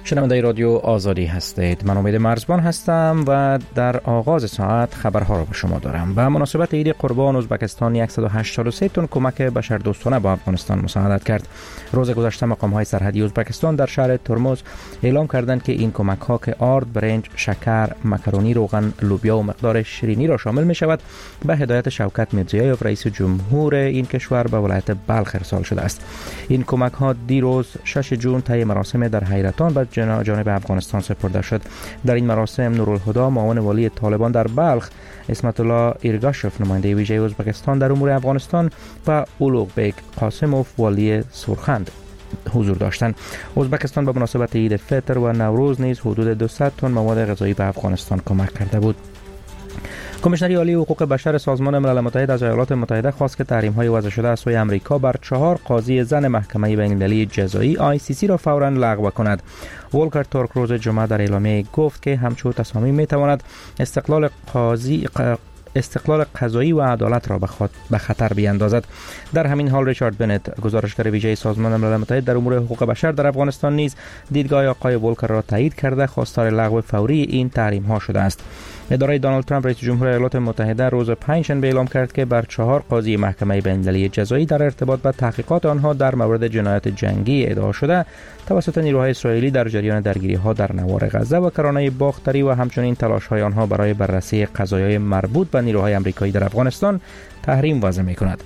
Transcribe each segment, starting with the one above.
شنونده رادیو آزادی هستید. من امید مرزبان هستم و در آغاز ساعت خبرها را به شما دارم. به مناسبت عید قربان ازبکستان 183 تن کمک بشردوستانه با افغانستان مساعدت کرد. روز گذشته مقام‌های سرحدی ازبکستان در شهر ترمز اعلام کردند که این کمک‌ها که آرد، برنج، شکر، مکرونی، روغن، لوبیا و مقدار شیرینی را شامل می‌شود به هدایت شوکت میرزیایف رئیس جمهور این کشور به ولایت بلخ ارسال شده است. این کمک‌ها دیروز 6 جون طی مراسم در حیرتان به جانب افغانستان سپرده شد. در این مراسم نورالهدی معاون والی طالبان در بلخ، اسمت الله ایرگاشف نماینده ویژه ازبکستان در امور افغانستان و اولوغبک قاسموف والی سرخند حضور داشتند. ازبکستان به مناسبت عید فطر و نوروز نیز حدود 200 تن مواد غذایی به افغانستان کمک کرده بود. کمیشنری عالی حقوق بشر سازمان ملل متحد از ایالات متحده خواست که تحریم‌های وضع شده از سوی آمریکا بر 4 قاضی زن محکمه بین‌المللی جزایی ICC را فوراً لغو کند. ولکر تورک روز جمعه در اعلامیه گفت که همچون تصامیم می‌تواند استقلال قضایی و عدالت را به خطر بیاندازد. در همین حال ریچارد بنت، گزارشگر ویژه سازمان ملل متحد در امور حقوق بشر در افغانستان نیز دیدگاه آقای ولکر را تایید کرده خواستار لغو فوری این تحریم‌ها شده است. اداره دونالد ترامپ رئیس جمهور ایالات متحده روز پنجشنبه اعلام کرد که بر 4 قاضی محکمه بین‌المللی جزایی در ارتباط با تحقیقات آنها در مورد جنایات جنگی ادعا شده توسط نیروهای اسرائیلی در جریان درگیری‌ها در نوار غزه و کرانه باختری و همچنین تلاش‌های آنها برای بررسی قضایای مربوط به نیروهای آمریکایی در افغانستان تحریم وضع می‌کند.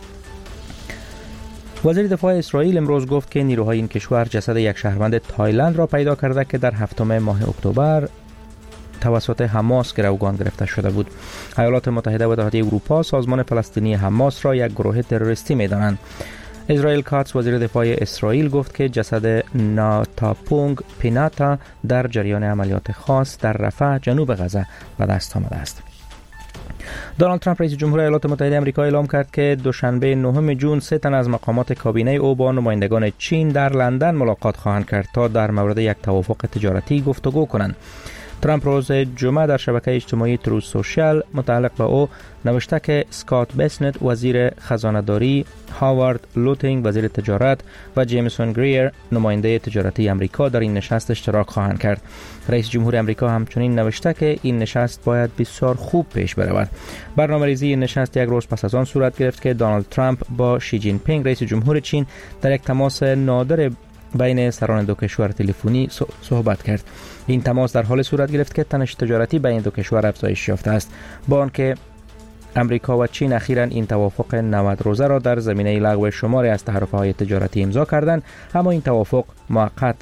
وزیر دفاع اسرائیل امروز گفت که نیروهای این کشور جسد یک شهروند تایلند را پیدا کرده که در هفتم ماه اکتبر توسط حماس گروگان گرفته شده بود. ایالات متحده و اتحادیه اروپا سازمان فلسطینی حماس را یک گروه تروریستی می‌دانند. اسرائیل کاتس وزیر دفاع اسرائیل گفت که جسد ناتاپونگ پیناتا در جریان عملیات خاص در رفح جنوب غزه به دست آمده است. دونالد ترامپ رئیس جمهور ایالات متحده آمریکا اعلام کرد که دوشنبه 9 جون 3 تن از مقامات کابینه او با نمایندگان چین در لندن ملاقات خواهند کرد تا در مورد یک توافق تجارتی گفتگو کنند. ترامپ روز جمعه در شبکه اجتماعی تروث سوشال متعلق به او نوشته که اسکات بسنت وزیر خزانه‌داری، هاوارد لوتینگ وزیر تجارت و جیمسون گریر نماینده تجارتی آمریکا در این نشست اشتراک خواهند کرد. رئیس جمهور آمریکا همچنین نوشته که این نشست باید بسیار خوب پیش برود. برنامه‌ریزی این نشست یک روز پس از آن صورت گرفت که دونالد ترامپ با شی جین پینگ رئیس جمهور چین در یک تماس نادر بین سران دو کشور تلفنی صحبت کرد. این تماس در حال صورت گرفت که تنش تجارتی بین دو کشور افزایش یافته است، با آنکه امریکا و چین اخیراً این توافق 90 روزه را در زمینه لغو شماری از تحرف‌های تجارتی امضا کردند، اما این توافق موقت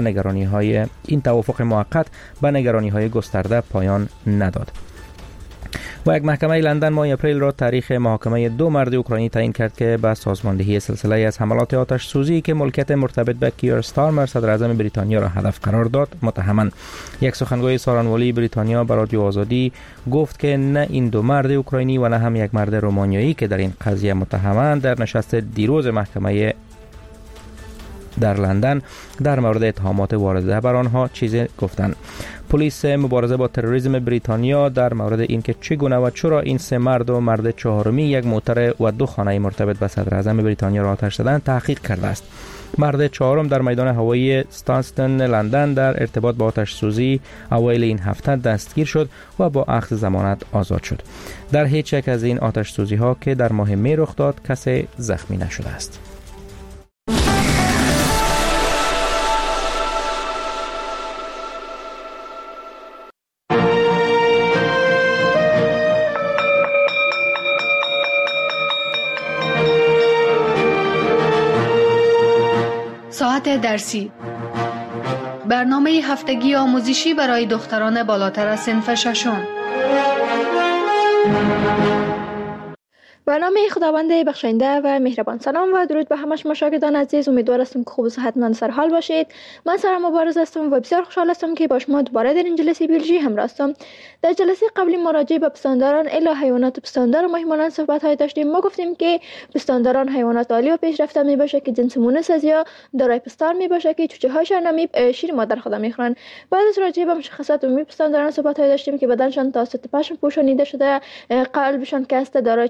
به نگرانی‌های گسترده پایان نداد. و یک محکمه لندن ماه اپریل را تاریخ محاکمه 2 مرد اوکراینی تعیین کرد که به سازماندهی سلسله از حملات آتش سوزی که ملکیت مرتبط به کیر استارمر صدر اعظم بریتانیا را هدف قرار داد متهمند. یک سخنگوی سارانوالی بریتانیا به رادیو آزادی گفت که نه این 2 مرد اوکراینی و نه هم یک مرد رومانیایی که در این قضیه متهمند در نشست دیروز محکمه در لندن در مورد اتهامات وارده بر آنها چیزی گفتند. پلیس مبارزه با تروریسم بریتانیا در مورد اینکه چگونه و چرا این 3 مرد و مرد چهارمی یک موتر و 2 خانه مرتبط به صدر اعظم بریتانیا را آتش زدند تحقیق کرده است. مرد چهارم در میدان هوایی ستانستون لندن در ارتباط با آتش سوزی اوایل این هفته دستگیر شد و با اخذ ضمانت آزاد شد. در هیچ یک از این آتش سوزی ها که در ماه می رخ داد کسی زخمی نشده است. ساعت درسی، برنامه هفتگی آموزشی برای دختران بالاتر از صنف ششم. برنامه خداوند بخشنده و مهربان. سلام و درود به همه شما شاگردان عزیز. امیدوار هستم که خوب و صحتمند سر حال باشید. من سارا مبارز هستم و بسیار خوشحال هستم که با شما دوباره در این جلسه بیولوژی همراه هستم. در جلسه قبلی ما راجع به پستانداران الی حیوانات پستاندار و ماهیمانان صحبت‌های داشتیم. ما گفتیم که پستانداران حیوانات عالی و پیشرفته میباشه که جنس مونس از یا دارای پستان میباشه که چوچه‌هاشون نمی شیر مادر خدا میخورن. بعد از راجع به مشخصات عمومی پستانداران صحبت‌های داشتیم که بدنشان توسط پشم پوشانیده شده، قلبشان که است دارای 4 جفت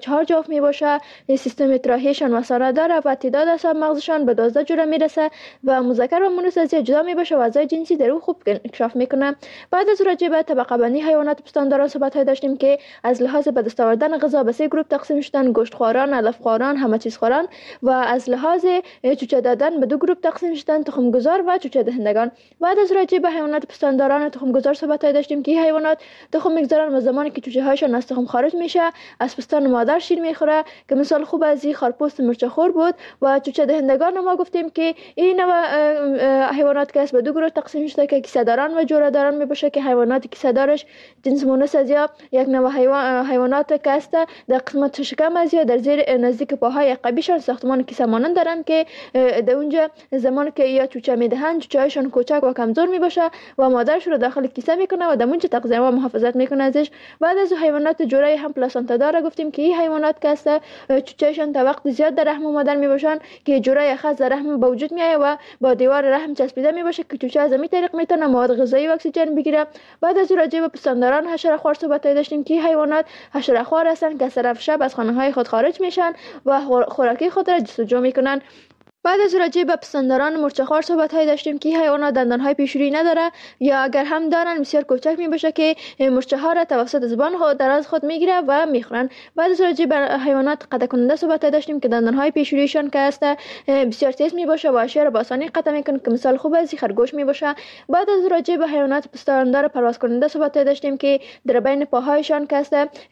پرداخت می باشه. سیستم اطراحیشان مثانه داره و تعداد اعصاب مغزشان به 12 جوره میرسه و مذکر و مؤنث از جدا می باشه و اعضای جنسی در او خوب انکشاف میکنه. بعد از راجع به طبقه بندی حیوانات پستانداران صحبت های داشتیم که از لحاظ به دست آوردن غذا به 3 گروه تقسیم شدن: گوشتخواران، علفخواران، همه چیز خواران، و از لحاظ چوچه دادن به 2 گروه تقسیم شدن: تخم گذار و چوچه دهندگان. بعد از راجع به حیوانات پستانداران تخم گذار صحبت های داشتیم که حیوانات تخم میگذارن و زمانی که چوچه هایشان از تخم خارج میشه از پستان مادر شیر میخوره که مثال خوب از این خرپوست مرچخور بود. و چوچه دهندگان ما گفتیم که این نوع حیوانات که به 2 گروه تقسیم شده که کیسه داران و جوره داران میباشه که حیوانات کیسه دارش جنس مونس از یا یک نوع حیوانات که است در قسمت شکم از یا در زیر نزدیک پاهای عقبیشان ساختمان کیسه مانند دارن که در اونجا زمانی که یا چوچه میدهن چوچه هایشان کوچک و کمزور میباشه و مادرش رو داخل کیسه میکنه و در اونجا تغذیه و محافظت میکنه ازش. بعد از حیوانات جوره هم پلاسانتا داره گفتیم که این حیوانات که است چوچهشان تا وقت زیاد در رحم مادر میباشن که جوره خاص در رحم به وجود میاد و با دیوار رحم چسبیده میباشه که چوچه از همین طریق میتونه مواد غذایی و اکسیژن بگیره. بعد از راجع به پستانداران حشره خوار صحبت داشتیم که حیوانات حشره خوار هستند که سر شب از خانه های خود خارج میشن و خوراکی خود را جستجو میکنن. بعد از راجع به پستانداران مرچخوار صحبت های داشتیم که حیوانات دندان های پیشرویی نداره یا اگر هم دارن بسیار کوچک میباشه که مرچه ها را توسط زبان خود دراز خود میگیره و میخورن. بعد از راجع به حیوانات قطع کننده صحبت های داشتیم که دندان های پیشرویشان که است بسیار تیز میباشه و اشیا را با آسانی قطع میکنه که مثال خوب از خرگوش میباشه. بعد از راجع به حیوانات پستاندار پرواز کننده صحبت های داشتیم که در بین پاهایشان که است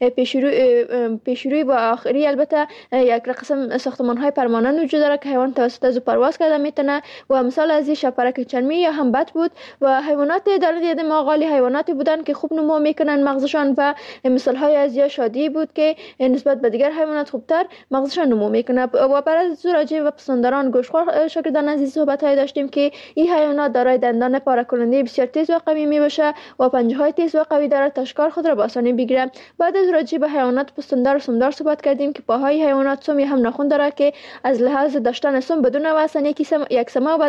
پیشروی و آخری البته یک رقم ساختمان های پرمانند وجود داره که حیوان توسط از پرواز کرده میتونه و مثال از این شپرک چرمی یا هم بط بود. و حیوانات در دید ماغالی حیواناتی بودن که خوب نمو میکنن مغزشان و مثال های از یا شادی بود که نسبت به دیگر حیوانات خوبتر مغزشان نمو میکنه. و برای راجع به پستانداران گوشتخوار شاگردان عزیز صحبت های داشتیم که این حیوانات دارای دندان پاره کننده بسیار تیز و قوی میباشه و پنجه های تیز و قوی داره تا شکار خود را با آسانی بگیره. بعد از راجع به حیوانات پستاندار و سمدار صحبت کردیم که پاهای حیوانات سم یا هم ناخن داره که از لحاظ داشتن سم بدون واسه یک سمه و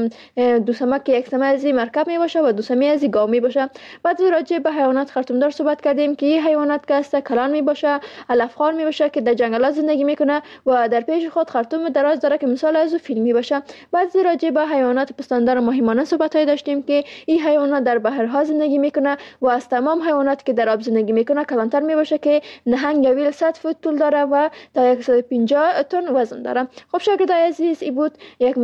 دو سمه که یک سمه از مرکب می باشه و دو سمه از گاو می باشه. بعد راجع به حیوانات خرطومدار صحبت کردیم که این حیوانات که است کلان می باشه، علفخوار می باشه که در جنگلات زندگی میکنه و در پیش خود خرطوم دراز داره که مثال از فیل می باشه. بعد راجع به حیوانات پستاندار ماهیمانه صحبت های داشتیم که این حیوانات در بحرها زندگی میکنه و از تمام حیوانات که در آب زندگی میکنه کلانتر می باشه که نهنگ یا ویل 100 فوت طول داره و تا 150 تن وزن داره. خب شاگردای عزیز این بود یک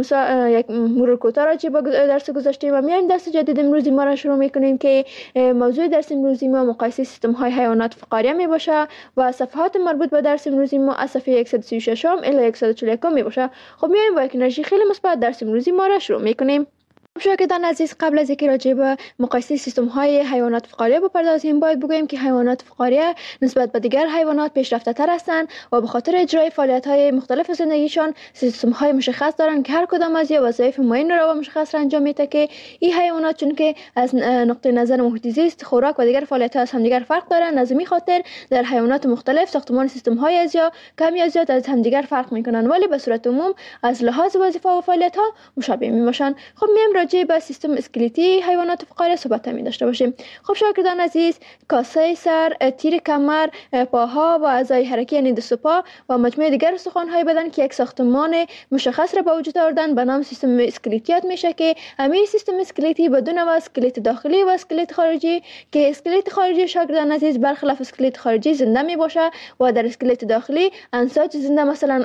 مرور کوتاه راجع به درس گذشته و میایم درس جدید امروزی ما را شروع میکنیم که موضوع درس امروزی ما مقایسه سیستم های حیوانات فقاریه می باشه و صفحات مربوط به درس امروزی ما از صفحه 136 الی 141 می باشه. خب میایم با یک انرژی خیلی مثبت درس امروزی ما را شروع میکنیم. شاگردان عزیز قبل از اینکه راجع به مقایسه سیستم های حیوانات فقاریه بپردازیم باید بگوییم که حیوانات فقاریه نسبت به دیگر حیوانات پیشرفته تر هستند و به خاطر اجرای فعالیت های مختلف زندگیشان سیستم های مشخص دارند که هر کدام از یا وظایف معین را مشخص انجام میده که این حیوانات چون که از نقطه نظر محیط زیست، خوراک و دیگر فعالیت ها از همدیگر فرق دارند، از این خاطر در حیوانات مختلف ساختمان سیستم های از یا کمی از زیاد از همدیگر فرق میکنند ولی به صورت عموم از لحاظ وظیفه و فعالیت ها مشابه میباشند. خب میایم با سیستم اسکلتی حیوانات فقاریه صحبت می داشته باشیم. خب شاگردان عزیز کاسه سر، تیر کمر، پاها و اعضای حرکی یعنی دست و پا و مجموعه دیگر استخوان‌های بدن که یک ساختمان مشخص را به وجود آوردن به نام سیستم اسکلتی یاد میشه که همین سیستم اسکلتی بدون اسکلت داخلی و اسکلت خارجی که اسکلت خارجی شاگردان عزیز برخلاف اسکلت خارجی زنده می باشه و در اسکلت داخلی انساج زنده مثلا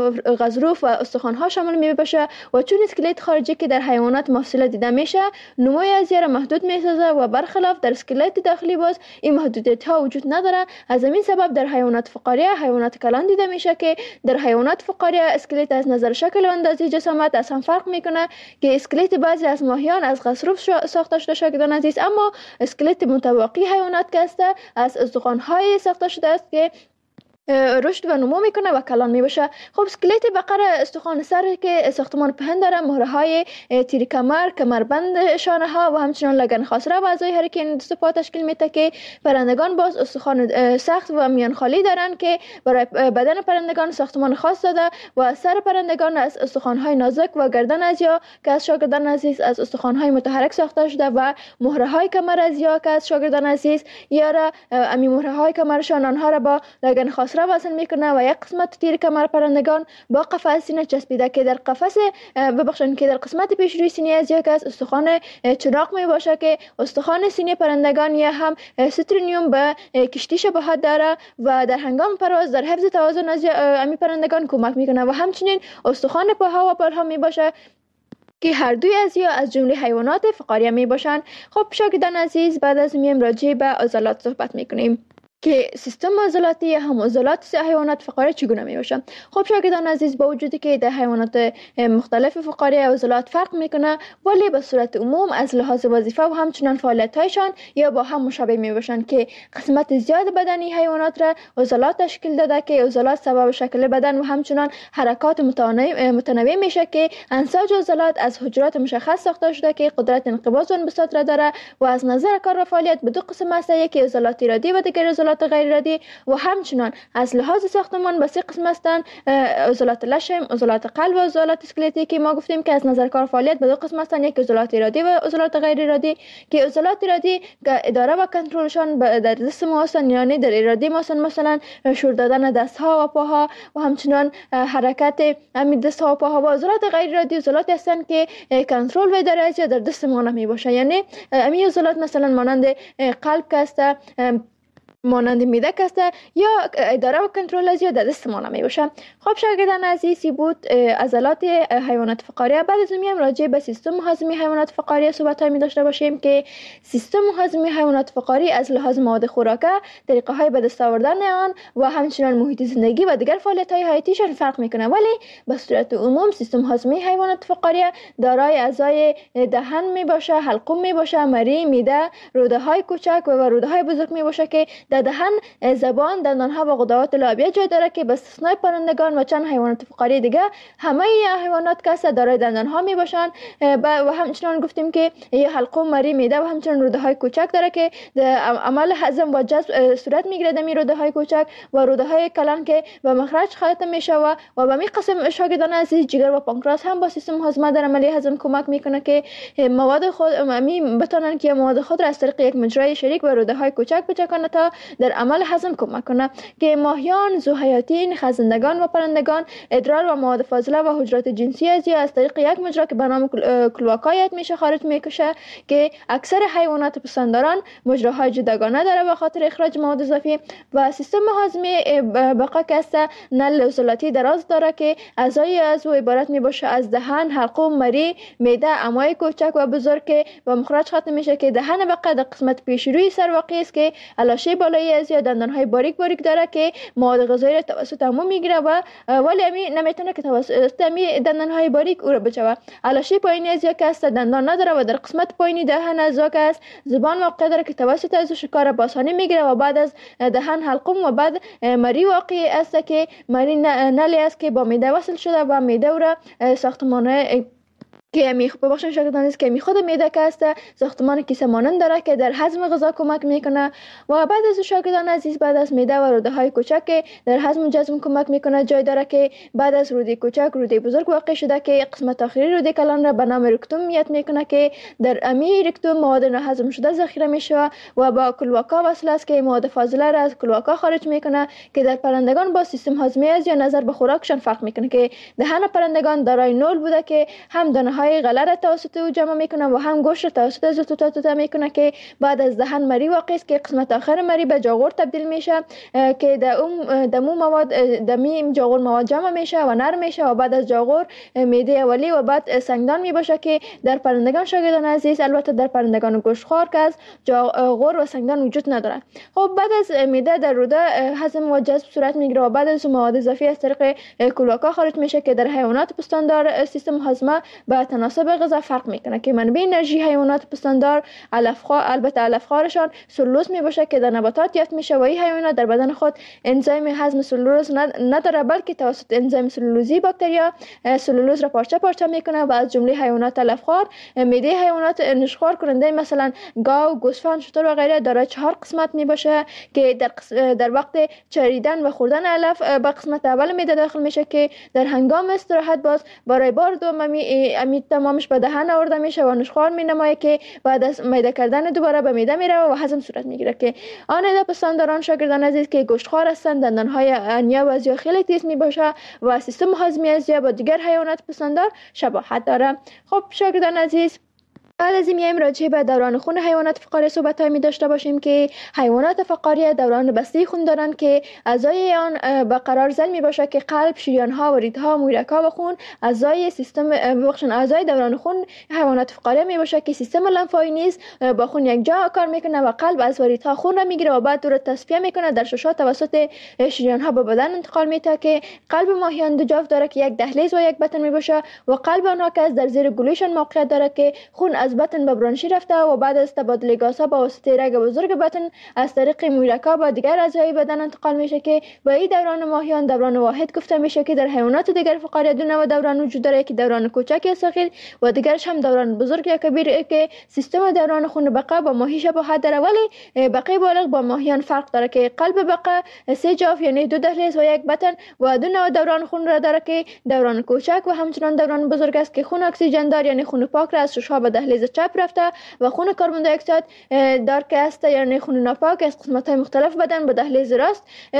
غضروف و استخوان‌ها شامل می باشه و چون اسکلت خارجی که در حیوانات مفصل دیده میشه نموی ازیا محدود میسازه و برخلاف در اسکلت داخلی باز این محدودیت ها وجود نداره. از همین سبب در حیوانات فقاریه حیوانات کلان دیده میشه که در حیوانات فقاریه اسکلت از نظر شکل و اندازه جسامت از هم فرق میکنه که اسکلت بعضی از ماهیان از غضروف ساخته شده شاگردان عزیز، اما اسکلت متواقی حیوانات که است از استخوان‌های ساخته شده است که رشد و نمو میکنه و کلان میباشه. خب اسکلت بقر استخوان سر که ساختمان پهن داره، مهره های تیر کمر، کمربند شانه ها و همچنان لگن خاصره و اعضای حرکی دست پا تشکیل میده که پرندگان باز استخوان سخت و میان خالی دارن که برای بدن پرندگان ساختمان خاص داده و سر پرندگان از استخوان های نازک و گردن ازیا که از شاگردان عزیز از استخوان های متحرک ساخته شده و مهره های کمر ازیا که از شاگردان عزیز یاره امی مهره های کمرشان آنها را با لگن خاصره کسره وصل میکنه و یک قسمت تیر کمر پرندگان با قفس سینه چسبیده که در قفس که در قسمت پیش روی سینه از یک استخوان چراغ می باشه که استخوان سینه پرندگان یا هم سترونیوم به کشتی شباهت داره و در هنگام پرواز در حفظ توازن از امی پرندگان کمک میکنه و همچنین استخوان پاها و بالها می باشه که هر دوی از جمله حیوانات فقاریه می باشند. خب شاگردان عزیز، بعد از میم راجع به عضلات صحبت میکنیم که سیستم عضلاتی یا هم عضلات حیوانات فقاریه چگونه می باشند. خب شاگردان عزیز، با وجودی که در حیوانات مختلف فقاریه عضلات فرق میکنه، ولی به صورت عموم از لحاظ وظیفه و همچنان فعالیت هایشان یا با هم مشابه می باشند که قسمت زیاد بدنی حیوانات را عضلات تشکیل داده که عضلات سبب شکل بدن و همچنان حرکات متنوع میشه که انساج عضلات از حجرات مشخص ساخته شده که قدرت انقباض و انبساط را داره و از نظر کار و فعالیت به دو قسم است، یکی عضلات ارادی و دیگر عضلات غیر ارادی و همچنان از لحاظ ساختمان به سه قسم هستند: عضلات لشم، عضلات قلب و عضلات اسکلتی که ما گفتیم که از نظر کار فعالیت به دو قسم هستند، یک عضلات ارادی و عضلات غیر ارادی که عضلات ارادی که اداره و کنترلشان در دست ما هستند، یعنی در ارادی ما هستند، مثلا شور دادن دست ها و پاها و همچنان حرکت همین دست ها و پاها. و عضلات غیر ارادی عضلات هستند که کنترل و اداره از در دست ما نمی باشه، یعنی همین عضلات مثلا مانند قلب که است، مانند میده است یا اداره و کنترل از در دست ما نمی باشه. خب شاگردان عزیزی بود عضلات حیوانات فقاریه. بعد از میم راجع به سیستم هاضمه حیوانات فقاریه صحبت می داشته باشیم که سیستم هاضمه حیوانات فقاری از لحاظ مواد خوراکه، طریقه های به دست آوردن آن و همچنین محیط زندگی و دیگر فعالیت های حیاتیشان فرق میکنه، ولی به صورت عموم سیستم هاضمه حیوانات فقاریه دارای اعضای دهن می باشه، حلقوم می باشه، مری، میده، روده های کوچک و روده های بزرگ می باشه که در دهن، زبان، دندانها و غدات لعابیه جای داره که به استثنای پرندگان و چند حیوانات فقاری دیگه همه حیوانات که دارای دندانها می باشند و همچنین گفتیم که یه حلقوم، مری، میده و همچنین روده های کوچک داره که عمل هضم و جذب صورت میگیره در روده های کوچک و روده های کلان که به مخرج ختم میشه و به می قسم شاگردان عزیز جگر و پانکراس هم با سیستم هاضمه در عملیه هضم کمک میکنه که مواد خود بتونن که مواد خود را از طریق یک مجرای شریک به روده های کوچک بچکانه تا در عمل هضم کمک کنه که ماهیان، زوحیاتین، خزندگان و پرندگان ادرار و مواد فاضله و حجرات جنسی از طریق یک مجرا که به نام کلواکا میشه خارج میکشه که اکثر حیوانات پستانداران مجراهای جداگانه داره به خاطر اخراج مواد اضافی. و سیستم هاضمه بقا که است نل عضلاتی دراز داره که اعضای از او عبارت میباشه از دهن، حلقوم، مری، معده، امعای کوچک و بزرگ که به مخرج ختم میشه که دهن بقا در قسمت پیش روی سر واقع است که علاشه بالایی از دندانهای باریک داره که مواد غذایی را توسط امو میگیره و ولی امی نمیتونه که توسط امی دندانهای باریک او را بچوه. علاشه پایینی از یک است دندان نداره و در قسمت پایینی دهن از یک است زبان واقع داره که توسط از شکار با آسانی میگیره و بعد از دهن حلقوم و بعد مری واقع است که مری نلی است که با معده وصل شده و معده او را ساختمان که ببخشید شاگردان است که خود معده که است ساختمان کیسه مانند داره که در هضم غذا کمک میکنه و بعد از شاگردان عزیز بعد از معده و روده های کوچک که در هضم جذب کمک میکنه جای داره که بعد از روده کوچک روده بزرگ واقع شده که قسمت آخری روده کلان را به نام رکتوم میاد میکنه که در امی رکتوم مواد ناهضم شده ذخیره میشه و با کلواکا وصل است که مواد فاضله را از کلواکا خارج میکنه که در پرندگان با سیستم هاضمه از یا نظر به خوراکشان فرق میکنه که دهن پرندگان دارای نول بوده که هم دانه های غله را توسط او جمع میکنه و هم گوشت را توسط از توتا میکنه که بعد از دهن مری واقع است که قسمت آخر مری به جاغور تبدیل میشه که دمو مواد دمی جاغور مواد جمع میشه و نرم میشه و بعد از جاغور معده اولی و بعد سنگدان میباشه که در پرندگان شاگردان عزیز البته در پرندگان گوشتخوار که از جاغور و سنگدان وجود نداره. خب بعد از معده در روده هضم و جذب صورت میگیره و بعد از مواد اضافی از طریق کلواکا خارج میشه که در حیوانات پستاندار سیستم هاضمه به تناسب غذا فرق میکنه که منبع انرژی حیوانات پستاندار البته علفخوارشان سلولوز میباشه که در نباتات یافت میشه و این حیوانات در بدن خود انزیم هضم سلولوز نداره بلکه توسط انزیم سلولوزی باکتریا سلولوز را پارچه میکنه و از جمله حیوانات علفخوار معده حیوانات نشخوار کننده مثلا گاو، گوسفند، شتر و غیره دارای 4 قسمت میباشه که در وقت چریدن و خوردن علف به قسمت اول معده داخل میشه که در هنگام استراحت باز برای بار دوم امی تمامش به دهن آورده میشه و نشخوار می نماید که بعد از میده کردن دوباره به معده میره و هضم صورت میگیره که آن عده پسنداران شاگردان عزیز که گوشتخوار هستند دندانهای انیا و ازیا خیلی تیز می باشه و سیستم هضمی ازیا با دیگر حیوانات پسندار شباهت داره. خب شاگردان عزیز، لازم میایم راجع به دوران خون حیوانات فقاریه صحبت می داشته باشیم که حیوانات فقاریه دوران بسته خون دارند که اعضای آن به قرار زل می باشه که قلب، شریان ها و ریدها، مویرک‌ها و خون اعضای سیستم اعضای دوران خون حیوانات فقاریه می باشه که سیستم لنفاوی نیز با خون یک جا کار میکنه و قلب از ریدها خون را میگیره و بعد رو تصفیه میکنه در ششها توسط شریان ها به بدن انتقال میده که قلب ماهیان دو جفت داره که یک دهلیز و یک بطن می باشه و قلب آنها که در زیر گلویشان موقعیت داره که خون از بطن به برانشی رفته و بعد از تبادل گازها با واسطه رگ بزرگ بطن از طریق مویرک‌ها با دیگر اعضای بدن انتقال میشه که به این دوران ماهیان دوران واحد گفته میشه که در حیوانات دیگر فقاریه دو نوع دوران وجود داره که دوران کوچک یا صغیر و دیگرش هم دوران بزرگ یا کبیر که سیستم دوران خون بقا با ماهی شباهت داره ولی بقای بالغ با ماهیان فرق داره که قلب بقا 3 جاف یعنی 2 دهلیز و 1 بطن و دو نوع دوران خون را داره که دوران کوچک و همچنان دوران بزرگ است که خون اکسیژن دار یعنی خون پاک را از ششها به دهلیز چپ رفته و خون کربن دی اکساید دار که است یعنی خون ناپاک از قسمت‌های مختلف بدن به دهلیز راست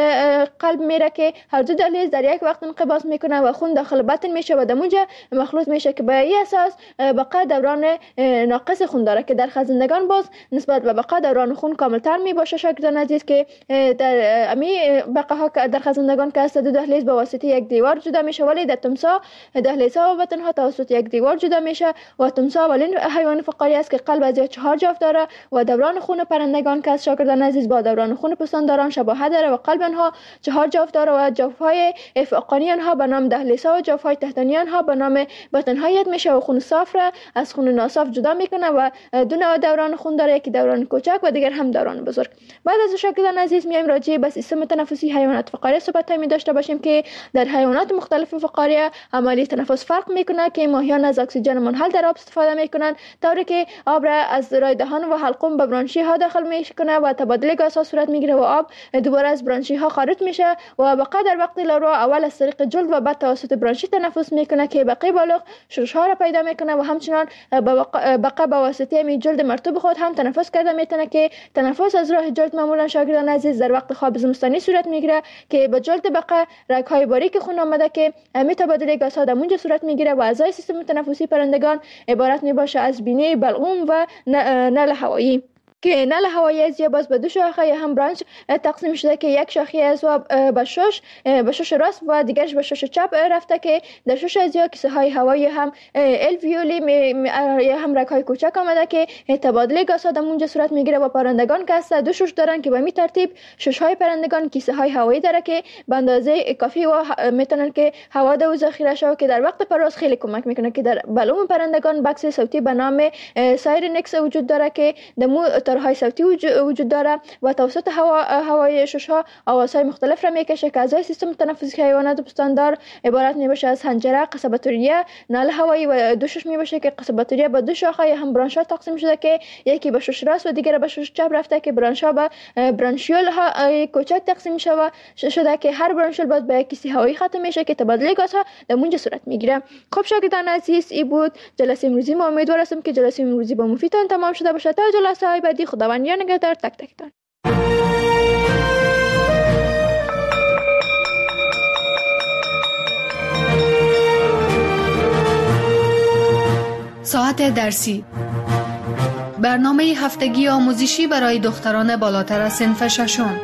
قلب میره که هر دو دهلیز در یک وقت انقباض میکنه و خون داخل بطن میشه و دمونجا مخلوط میشه که به این اساس بقا دوران ناقص خون داره که در خزندگان باز نسبت به بقا دوران خون کاملتر می باشه. شاگردان عزیز که در امی بقاها در خزندگان که است دو دهلیز به واسطه یک دیوار جدا میشه ولی در تمساح دهلیزها و بطنها توسط یک دیوار جدا میشه و تمساح اولین حیوان فقاری است که قلب از 4 جفت داره و دوران خون پرندگان که از شاگردان عزیز با دوران خون پستانداران شباهت داره و قلب آنها 4 جفت داره و جوفهای فوقانی آنها به نام دهلیزها و جوفهای تحتانی آنها به نام بطن‌ها یاد میشه و خون صاف را از خون ناصاف جدا میکنه و دو نوع دوران خون داره که دوران کوچک و دیگر هم دوران بزرگ. بعد از شاگردان عزیز میایم راجع به سیستم تنفسی حیوانات فقاریه صحبت می داشته باشیم که در حیوانات مختلف فقاریه عملیه تنفس فرق میکنه که ماهیان از اکسیژن منحل در آب استفاده میکنن طوری که آب را از رای دهان و حلقوم به برانشی ها داخل میکنه و تبادل گازها صورت میگیره و آب دوباره از برانشی ها خارج میشه و بقا در وقت لاروا اول از طریق جلد و بعد توسط برانشی تنفس میکنه که بقای بالغ شش ها را پیدا میکنه و همچنان بقا به واسطه می جلد مرطوب خود هم تنفس کرده میتونه که تنفس از راه جلد معمولا شاگردان عزیز در وقت خواب زمستانی صورت میگیره که به جلد بقا رگ های باریک خون آمده که می تبادل گازها در اونجا صورت میگیره و اعضای سیستم تنفسی پرندگان عبارت میباشه از بینی، بلغوم و نل هوایی که نل هوایی از باز به دو شاخه هم برانچ تقسیم شده که یک شاخه از به شش راست و دیگرش به شش چپ رفته که در شش از یا کیسه های هوایی هم الویولی هم رگ های کوچک آمده که تبادل گازها در اونجا صورت میگیره و پرندگان که است دو شش دارن که به می ترتیب شش های پرندگان کیسه های هوایی داره که به اندازه کافی و میتونن که هوا دو ذخیره شود که در وقت پرواز خیلی کمک میکنه که در بلوم پرندگان بکس صوتی به نام سایرنکس وجود داره که دمو های صوتی وجود داره و توسط هوای ششها آوازهای مختلف را میکشه که اعضای سیستم تنفسی حیوانات پستاندار عبارت میباشه از حنجره، قصباتوریه، نل هوایی و دو شش میباشه که قصباتوریه با دو شاخه هم برانش‌ها تقسیم شده که یکی به شش راست و دیگر به شش چپ رفته که برانش‌ها به برانشیول ها کوچک تقسیم شده که هر برانشیول باید به یک کیسه هوایی ختم میشه که تبادل گازها در اونجا صورت میگیره. خب شاگردان عزیز این بود جلسه امروزی. ما امیدوار هستم که جلسه امروزی با مفیدتان تمام شده باشه. تا جلسه های بعدی خداوند یار نگهدار تک تکتان. ساعت درسی، برنامه هفتگی آموزشی برای دختران بالاتر از صنف ششم.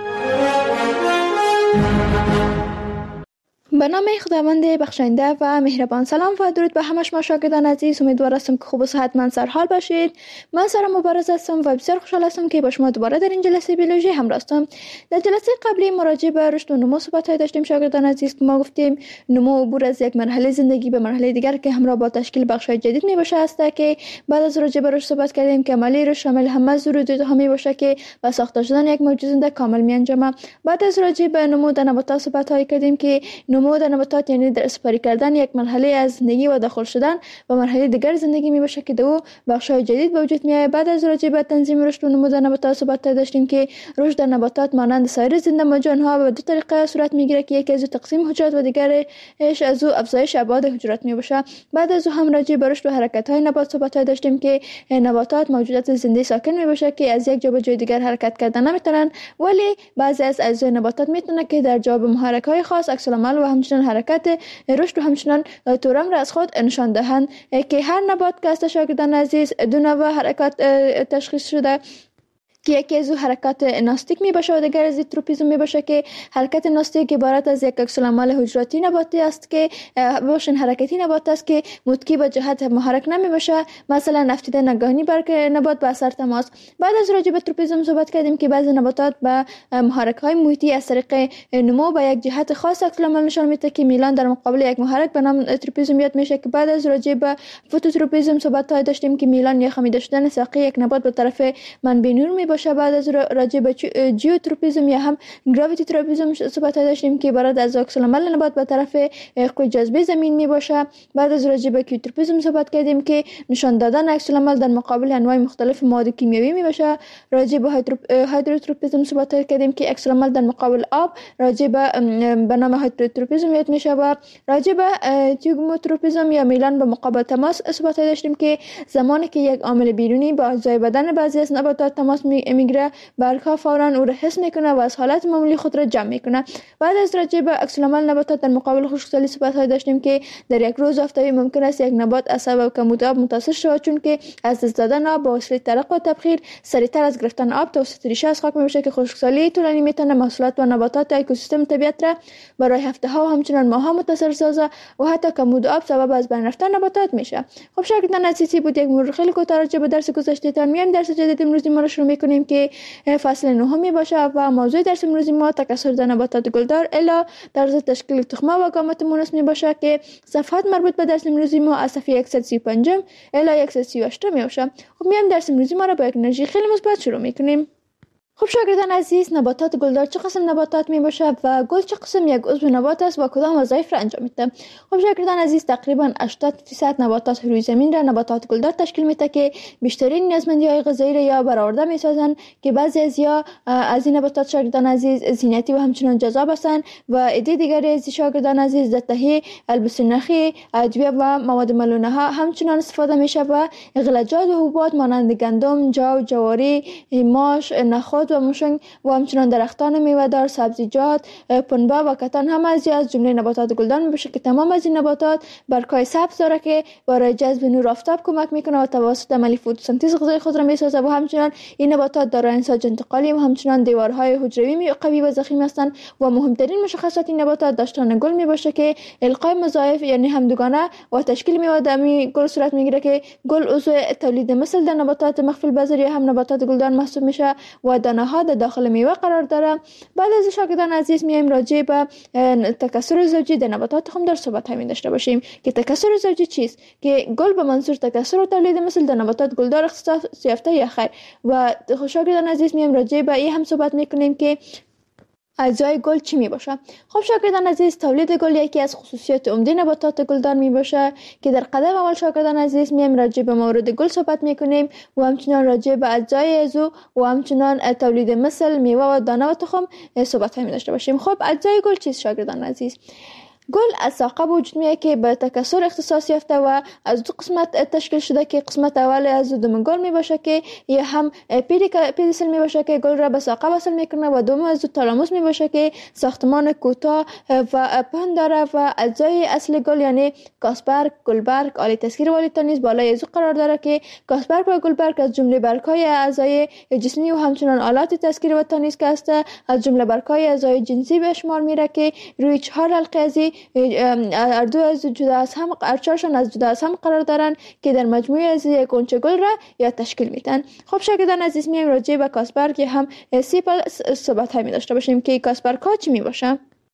به نام خداوند بخشنده و مهربان. سلام و درود به همه شما شاگردان عزیز. امیدوار هستم که خوب و صحتمند سرحال باشید. من سارا مبارز هستم و بسیار خوشحال هستم که با شما دوباره در این جلسه بیولوژی همراه هستم. در جلسه قبلی مراجعه به رشد و نمو صحبت‌های داشتیم شاگردان عزیز که ما گفتیم نمو عبور از یک مرحله زندگی به مرحله دیگر که همراه با تشکیل بخش‌های جدید میباشه است که بعد از راجع به رشد صحبت کردیم که عملی رشد شامل همه ضروریات‌ها میباشه که با ساخته شدن یک موجود زنده کامل میانجامه. بعد از راجع به نمو در نباتات صحبت‌های کردیم که نمو نمو در نباتات یعنی در سپاری کردن یک مرحله از زندگی و داخل شدن و مرحله دیگر زندگی می باشه که دو بخش‌های جدید به وجود میاد. بعد از راجع به تنظیم رشد و نمو در نباتات صحبت داشتیم که رشد در نباتات مانند سایر زنده موجودها به دو طریقه صورت میگیره که یکی از تقسیم حجرات و دیگرش از افزایش ابعاد حجرات می باشه. بعد از هم راجع به رشد و حرکت‌های نبات صحبت داشتیم که نباتات موجودات زنده ساکن می باشه که از یک جا به جای دیگر حرکت کردن نمیتونن، ولی بعضی از اجزای نباتات میتونه که در جواب محرک‌های خاص عکس العمل و همچنین حرکت رشد و همچنین تورم را از خود نشان دهند که هر نبات که از شاگردان عزیز دو نوع حرکات تشخیص شده که یکی از حرکات ناستیک می باشه و دیگر از تروپیزم می باشه که حرکت ناستیک عبارت از یک عکس العمل حجراتی نباتی است که باشن حرکتی نبات است که متکی به جهت محرک نمی باشه، مثلا افتیده نگاهی برگ نبات به اثر تماس. بعد از راجع به تروپیزم صحبت کردیم که بعضی نباتات به محرک های محیطی از طریق نمو به یک جهت خاص عکس العمل نشان میده که میلان در مقابل یک محرک به نام تروپیزم یاد میشه. که بعد از راجع به فوتوتروپیزم صحبت داشتیم که میلان یا خمیده شدن ساقه یک نبات به طرف منبع نور باشه. بعد از راجع به جیوتروپیزم یا هم گراویتی تروپیزم صحبت داشتیم که عبارت از عکس العمل نبات به طرف قوه جاذبه زمین می باشه. بعد از راجع به کیوتروپیزم صحبت کردیم که نشان دادن عکس العمل در مقابل انواع مختلف مواد کیمیایی می باشه. راجع به هیدروتروپیزم صحبت کردیم که عکس العمل در مقابل آب راجع به نام هیدروتروپیزم یاد میشه. و راجع به تیوگموتروپیزم یا میلان به مقابل تماس صحبت داشتیم که زمانی که یک عامل بیرونی با اعضای بدن بعضی از نباتات تماس میگیره، برگ‌ها فوراً او را حس میکنه و از حالت معمولی خود را جمع میکنه. بعد از راجع به عکس العمل نباتات در مقابل خشکسالی صحبت داشتیم که در یک روز آفتابی ممکن است یک نبات از سبب کمبود آب متاثر شود، چون که از دست دادن آب با وسیله ترق و تبخیر سریعتر از گرفتن آب توسط ریشه از خاک میشه که خشکسالی طولانی میتونه محصولات و نباتات اکوسیستم طبیعت را برای هفته‌ها و همچنین ماه‌ها متاثر سازه و حتی کمبود آب سبب از بین رفتن نباتات میشه. خب شاگردان عزیزی بود یک مرور خیلی کوتاه راجع به درس گذشته تان میایم. درس جدید امروزی ما رو شروع میکنیم که فصل نهم باشه و موضوع درس امروزی ما تکثر در نباتات گلدار الا طرز تشکیل تخمه و گامات مونس می باشه که صفحات مربوط به درس امروزی ما از صفحه 135 الا 138 می باشه. خب میایم درس امروزی ما رو با یک انرژی خیلی مثبت شروع میکنیم. خب شاگردان عزیز، نباتات گلدار چه قسم نباتات می باشه و گل چه قسم یک عضو نبات است و کدام وظایف را انجام میده؟ خب شاگردان عزیز، تقریبا 80% نباتات روی زمین را نباتات گلدار تشکیل میده که بیشترین نیازمندی‌های غذایی را یا برآورده میسازند که بعضی از این نباتات شاگردان عزیز زینتی و همچنین جذاب هستند و عده دیگری از شاگردان عزیز در تهیه البسه نخی، ادویه و مواد ملونه ها همچنین استفاده میشه و غلجات و حبوبات مانند گندم، جو، جواری، ماش، نخود و موشنگ و همچنان درختان میوه‌دار، سبزیجات، پنبه و کتان هم از جمله نباتات گلدار میشه که تمام از این نباتات برگ‌های سبز داره که برای جذب نور آفتاب کمک میکنه و توسط عمل فتوسنتز غذای خود را میسازه و همچنان این نباتات دارای انساج انتقالی و همچنان دیوارهای حجروی قوی و ضخیم هستند و مهمترین مشخصات این نباتات داشتن گل میباشه که القای وظایف یعنی همدوگانه و تشکیل میوه دمی گل صورت میگیره که گل عضو تولید مثل در نباتات مخفی البذر یا هم نباتات گلدار محسوب میشه و دانه ها در داخل میوه قرار داره. بعد از شاگردان عزیز میایم راجع به تکثر زوجی در نباتات خمدار صحبت همین داشته باشیم که تکثر زوجی چیست، که گل به منظور تکثر و تولید مثل در نباتات گلدار اختصاص یافته یا خیر. و شاگردان عزیز میایم راجع به این هم صحبت میکنیم که اجزای گل چی می باشه. خب شاگردان عزیز، تولید گل یکی از خصوصیات عمده نباتات گلدار می باشه که در قدم اول شاگردان عزیز میایم راجع به مورد گل صحبت میکنیم و همچنان راجع به اجزای ازو و همچنان تولید مثل میوه و دانه و تخم صحبت می داشته باشیم. خب اجزای گل چیست شاگردان عزیز؟ گل از ساقه وجود میاد که به تکثر اختصاص یافته و از دو قسمت تشکیل شده که قسمت اول از دوم گل می باشه که یه هم پدیسل می باشه که گل را به ساقه وصل میکنه و دوم از تالاموس می باشه که ساختمان کوتاه و پهن داره و اجزای اصل گل یعنی کاسبرگ، گلبرگ، آلی تسکیر و آلی تانیز بالای ازو قرار داره که کاسبرگ و گلبرگ از جمله برگ‌های اعضای جسمی و همچنان آلات تسکیر و تانیز که است از جمله برگ‌های اعضای جنسی به شمار میره که روی 4 حلقه ازی هر دو از جدا از هم ارچارشان از جدا از هم قرار دارن که در مجموعه از یک گونچه گل را یا تشکیل میدن. خب شاگردان عزیز میایم راجع به کاسبرگ هم سیپل صحبت هایی داشته باشیم که کاسبرگ ها چی می باشه.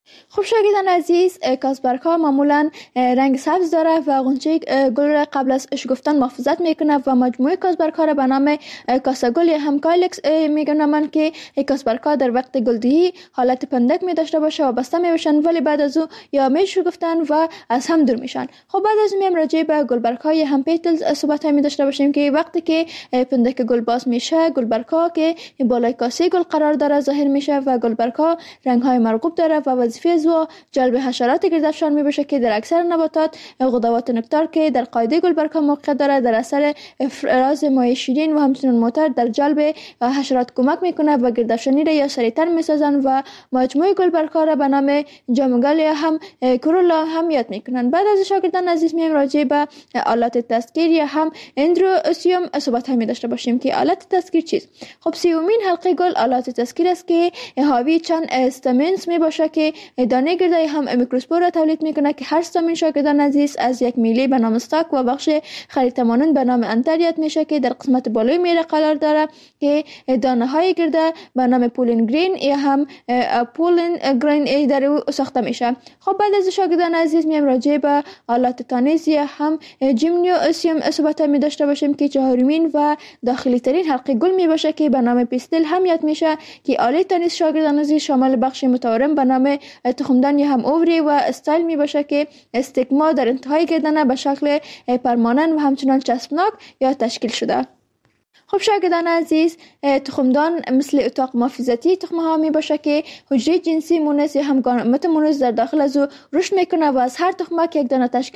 خب شاگردان عزیز، کاسبرک ها معمولا رنگ سبز داره و غنچه گل را قبل از شکفتن محافظت میکنه و مجموعه کاسبرک ها را به نام کاسه گل یا هم کایلکس میگنمند که کاسبرک ها در وقت گلدهی حالت پندک می داشته باشه و بسته می بشن، ولی بعد از او یا می شکفتن و از هم دور میشن. خب بعد از میم راجع به گلبرک های هم پیتلز صحبت می داشته باشیم که وقتی که پندک گل باز میشه، گلبرک ها که بالای کاسه گل قرار داره ظاهر میشه و گلبرک ها رنگ های مرغوب داره و وظیفه و جلب حشرات گردافشان می باشه که در اکثر نباتات غدوات نکتار که در قاعده گلبرک ها موقع داره در اثر افراز مایع شیرین و همچنین موتر در جلب حشرات کمک میکنه و گردافشانی را یا سریعتر میسازن و مجموعه گلبرک ها را به نام جامگل یا هم کرولا هم یاد میکنن. بعد از شاگردان عزیز میم راجع به آلات تسکیر یا هم اندروسیوم صحبت می داشته باشیم که آلات تسکیر چیست؟ خب سیومین حلقه گل آلات تسکیر است که حاوی چند استامینز می باشه که دانه گرده هم میکروسپور را تولید میکنه که هر استامین شاگردان عزیز از یک میله به نام استاک و بخش خریطه مانند به نام انتر یاد میشه که در قسمت بالای میله قرار داره که دانه های گرده به نام پولین گرین یا هم پولین گرین در او ساخته میشه. خب بعد از شاگردان عزیز میم راجع به آلات تانیز یا هم جیمنوسیوم صحبت می داشته باشیم که چهارمین و داخلی ترین حلقه گل می باشه که به نام پیستل هم یاد میشه که آله تانیز شاگردان عزیز شامل بخش متورم به نام تخمدان یا هم اوری و استایل می باشه که استگما در انتهای گردنه به شکل پرمانند و همچنان چسبناک یا تشکیل شده. خب شاگردان عزیز، تخمدان مثل اتاق محافظتی تخمه ها می باشه که حجره جنسی مونس یا هم گامت مونس در داخل از او رشد میکنه و از هر تخمه که یک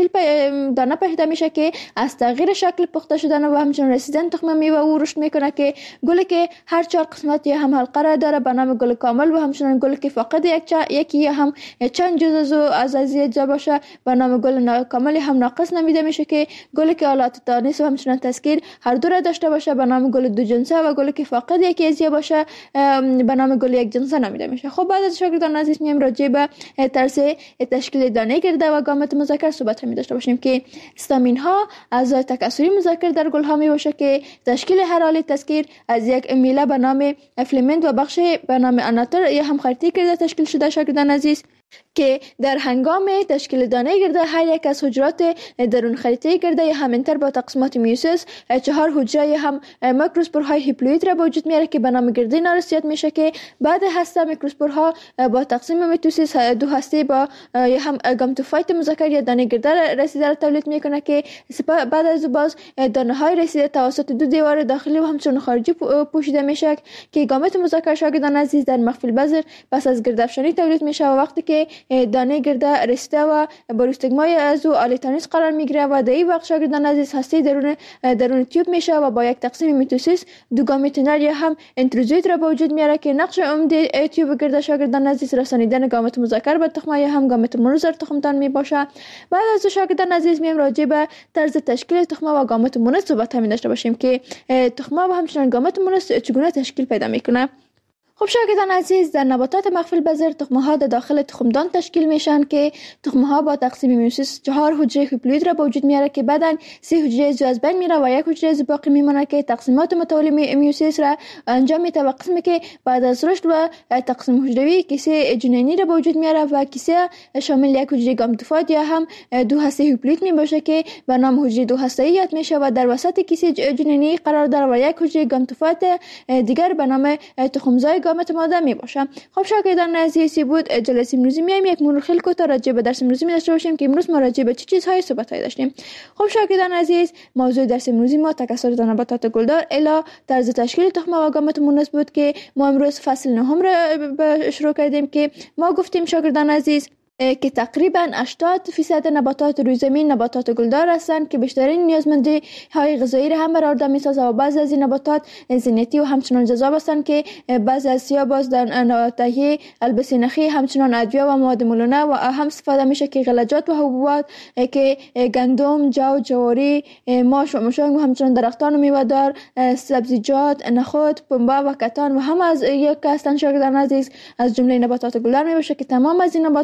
دانه پیدا میشه که از تغییر شکل پخته شدن و همچنین رسیدن تخمه میوه او رشد میکنه که گلی که هر 4 قسمت یا هم حلقه را داره به نام گل کامل و همچنین گلی که فقط یکی یا هم چند جزء از اجزا باشه به نام گل ناکامل هم ناقص نامیده میشه که گلی که آلات تانیس و همچنین تسکیر هر دو را داشته باشه به نام گل دو جنسه و گلی که فقط یکی ازیا باشه به نام گل یک جنسه نامیده میشه. خب بعد از شاگردان عزیز میم راجع به طرز تشکیل دانه گرده و گامت مذکر صحبت می داشته باشیم که استامین ها اعضای تکثری مذکر در گل ها می باشه که تشکیل هر آله تسکیر از یک میله به نام فیلامنت و بخش به نام اناتر یا هم خرطی گرده تشکیل شده شاگردان عزیز که در هنگام تشکیل دانه گرده هر یک از حجرات درون خریطه گرده یا هم انتر با تقسیمات میوسیس 4 حجره یا هم میکروسپورهای هیپلوید را به وجود میاره که به نام گرده نارسیت میشه که بعد هسته میکروسپورها با تقسیم میتوسیس 2 هسته با یا هم گامتوفایت مذکر یا دانه گرده رسیده را تولید میکنه که بعد از باز دانه های رسیده توسط 2 دیوار داخلی و همچنین خارجی پوشیده میشه که گامت مذکر شاگردان عزیز در مخفی البذر پس از گردافشانی تولید میشه و وقتی که دانه گرده رسیده و بروستگمای از او آله تانیس قرار میگیره و در این وقت شاگردان عزیز هسته درون تیوب میشه و با یک تقسیم میتوسیس 2 گامیتونر یا هم انتروزوید را به وجود میاره که نقش عمده تیوب گرده شاگردان عزیز رسانیدن گامت مذکر به تخمه یا هم گامت مونوس در تخمدان میباشه. بعد از شاگردان عزیز میم راجع به طرز تشکیل تخمه و گامت مونوس صحبت می داشته باشیم که تخمه و همچنین گامت مونوس چگونه تشکیل پیدا میکنه. خب شاگردان عزیز، در نباتات مخفی البذر تخمه ها در داخل تخمدان تشکیل میشن که تخمه ها با تقسیم میوسیس 4 حجره هیپلوید را به وجود میاره که بعدن 3 حجره زو از بین میره و 1 حجره باقی میمونه که تقسیمات متوالی میوسیس را انجام میده و قسمی که بعد از رشد و تقسیم حجروی کیسه جنینی را به وجود میاره و کیسه شامل 1 حجره گامتوفایت یا هم 2 هسته هیپلوید میباشه که به نام حجره 2 هسته یاد میشه و در وسط کیسه جنینی قرار داره و 1 حجره گامتوفایت دیگر به نام تخمزای گامت ماده می باشه. خب شاگردان عزیزی بود جلسه امروزی میایم یک مرور خیلی کوتاه راجع به درس امروزی می داشته باشیم که امروز ما راجع به چه چیزهای صحبت داشتیم. خب شاگردان عزیز، موضوع درس امروزی ما تکثر نباتات گلدار الی طرز تشکیل تخمه و گامت مونس بود که ما امروز فصل 9 را شروع کردیم که ما گفتیم شاگردان عزیز که تقریبا 80% نباتات روی زمین نباتات گلدار هستند که بیشترین نیازمندی های غذایی را هم برآورده می‌سازند و بعضی از این نباتات زینتی و همچنان جذاب هستند که بعضی از سیا باز در تهیه البسه نخی همچنان ادویه و مواد مولونه و هم استفاده میشه که غلجات و حبوبات که گندم، جو، جواری، ماش و مشنگ و همچنان درختان و میوه‌دار، سبزیجات، نخود، پنبه و کتان و هم از یک هستند شاگردان عزیز از جمله نباتات گلدار میباشه که تمام از این نباتات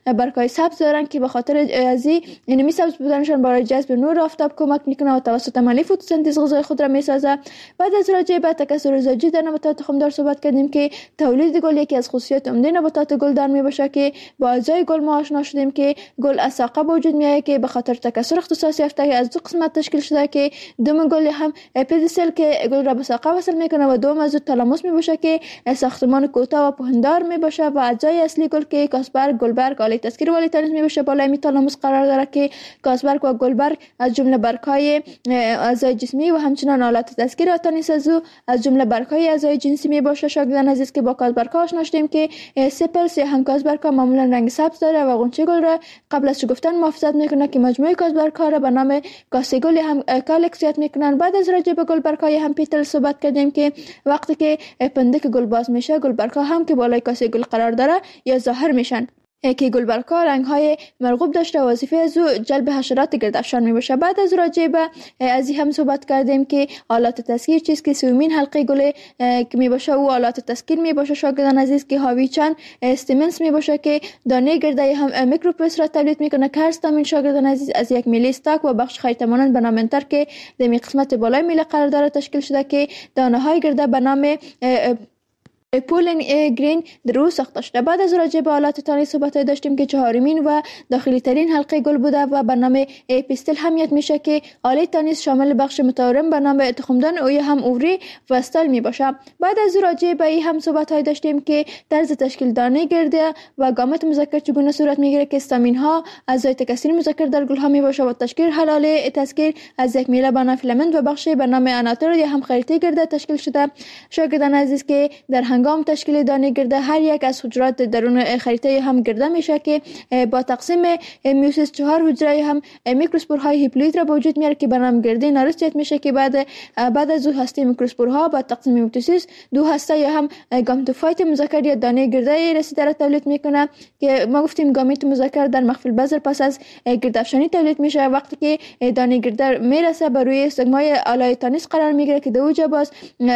برگ‌های سبز دارن که به خاطر از اینمی سبز بودنشان برای جذب نور آفتاب کمک میکنه و توسط عملیه فتوسنتز غذای خود را میسازه. بعد از راجع به تکثر زوجی در نباتات تخمدار صحبت کردیم که تولید گل یکی از خصوصیات عمده نباتات گلدان میباشه که با اجزای گل ما آشنا شدیم که گل از ساقه به وجود میاد که به خاطر تکثر اختصاص یافته از دو قسمت تشکیل شده که دوم گل هم پدیسل که گل را به ساقه وصل میکنه و دوم از تالاموس میباشه که ساختمان کوتاه و پهندار میباشه و اجزای اصلی گل که کاسبرگ، گلبرگ، آله تسکیر و آله تانیس میباشه بالای می تالاموس قرار داره که کاسبرگ و گلبرگ از جمله برگ‌های اعضای جسمی و همچنین آلات تسکیر و تانیس از جمله برگ‌های اعضای جنسی میباشه. شاگردان عزیز که با کاسبرگ‌ها آشنا شدیم که سپلس یا هم کاسبرگ‌ها معمولا رنگ سبز داره و غنچه گل را قبل از شکفتن محافظت میکنه که مجموعه کاسبرگ‌ها را به نام کاسه گل هم کالکسیات میکنن. بعد از راجع به گلبرگ‌های هم پیتل صحبت کردیم که وقتی که پندک گل باز میشه گلبرگ‌ها هم که بالای کاسه گل قرار داره یا ظاهر میشن که گلبرگ‌ها رنگ‌های مرغوب داشته و وظیفه از جلب حشرات گردافشان میباشه. بعد از راجع به از این هم صحبت کردیم که آلات تسکیر چیز که سومین حلقه گل که میباشه و آلات تسکیر میباشه. شاگردان عزیز که حاوی چند استمنس میباشه که دانه گرده هم میکروپس را تولید میکنه که هر استامین شاگردان عزیز از یک میله استاک و بخش خیط مانند بنامنتر که در قسمت بالای میله قرار داره تشکیل شده که دانه های گرده به نام پولن گرین در او ساخته شده. بعد از راجع به آلات تانی صحبت داشتیم که چهارمین و داخلی ترین حلقه گل بوده و به نام پیستل همیت میشه که آله تانیس شامل بخش متورم به نام تخمدان او هم اوری و استال می باشه. بعد از راجع به این هم صحبت داشتیم که طرز تشکیل دانه گرده و گامت مذکر چگونه صورت میگیره که استامین ها اعضای تکثیر مذکر در گل ها می باشه و تشکیل حلاله تسکیر از یک میله به نام فیلامنت و بخش به نام اناتور یا هم خریطه گرده تشکیل شده. شاگردان عزیز که در هنگام تشکیل دانه گرده هر یک از حجرات درون خریطه هم گرده میشه که با تقسیم میوسیس 4 حجره هم میکروسپورهای هیپلوید را به وجود میاره که به نام گرده نارستیت میشه که بعد از دو هسته میکروسپورها با تقسیم میتوسیس دو هسته یا هم گامتوفایت مذکر یا دانه گرده رسیده را تولید میکنه که ما گفتیم گامیت مذکر در مخفی البذر پس از گردافشانی تولید میشه. وقتی که دانه گرده میرسه بر روی سگمای آلای تانیس قرار میگیره که در اوجا باز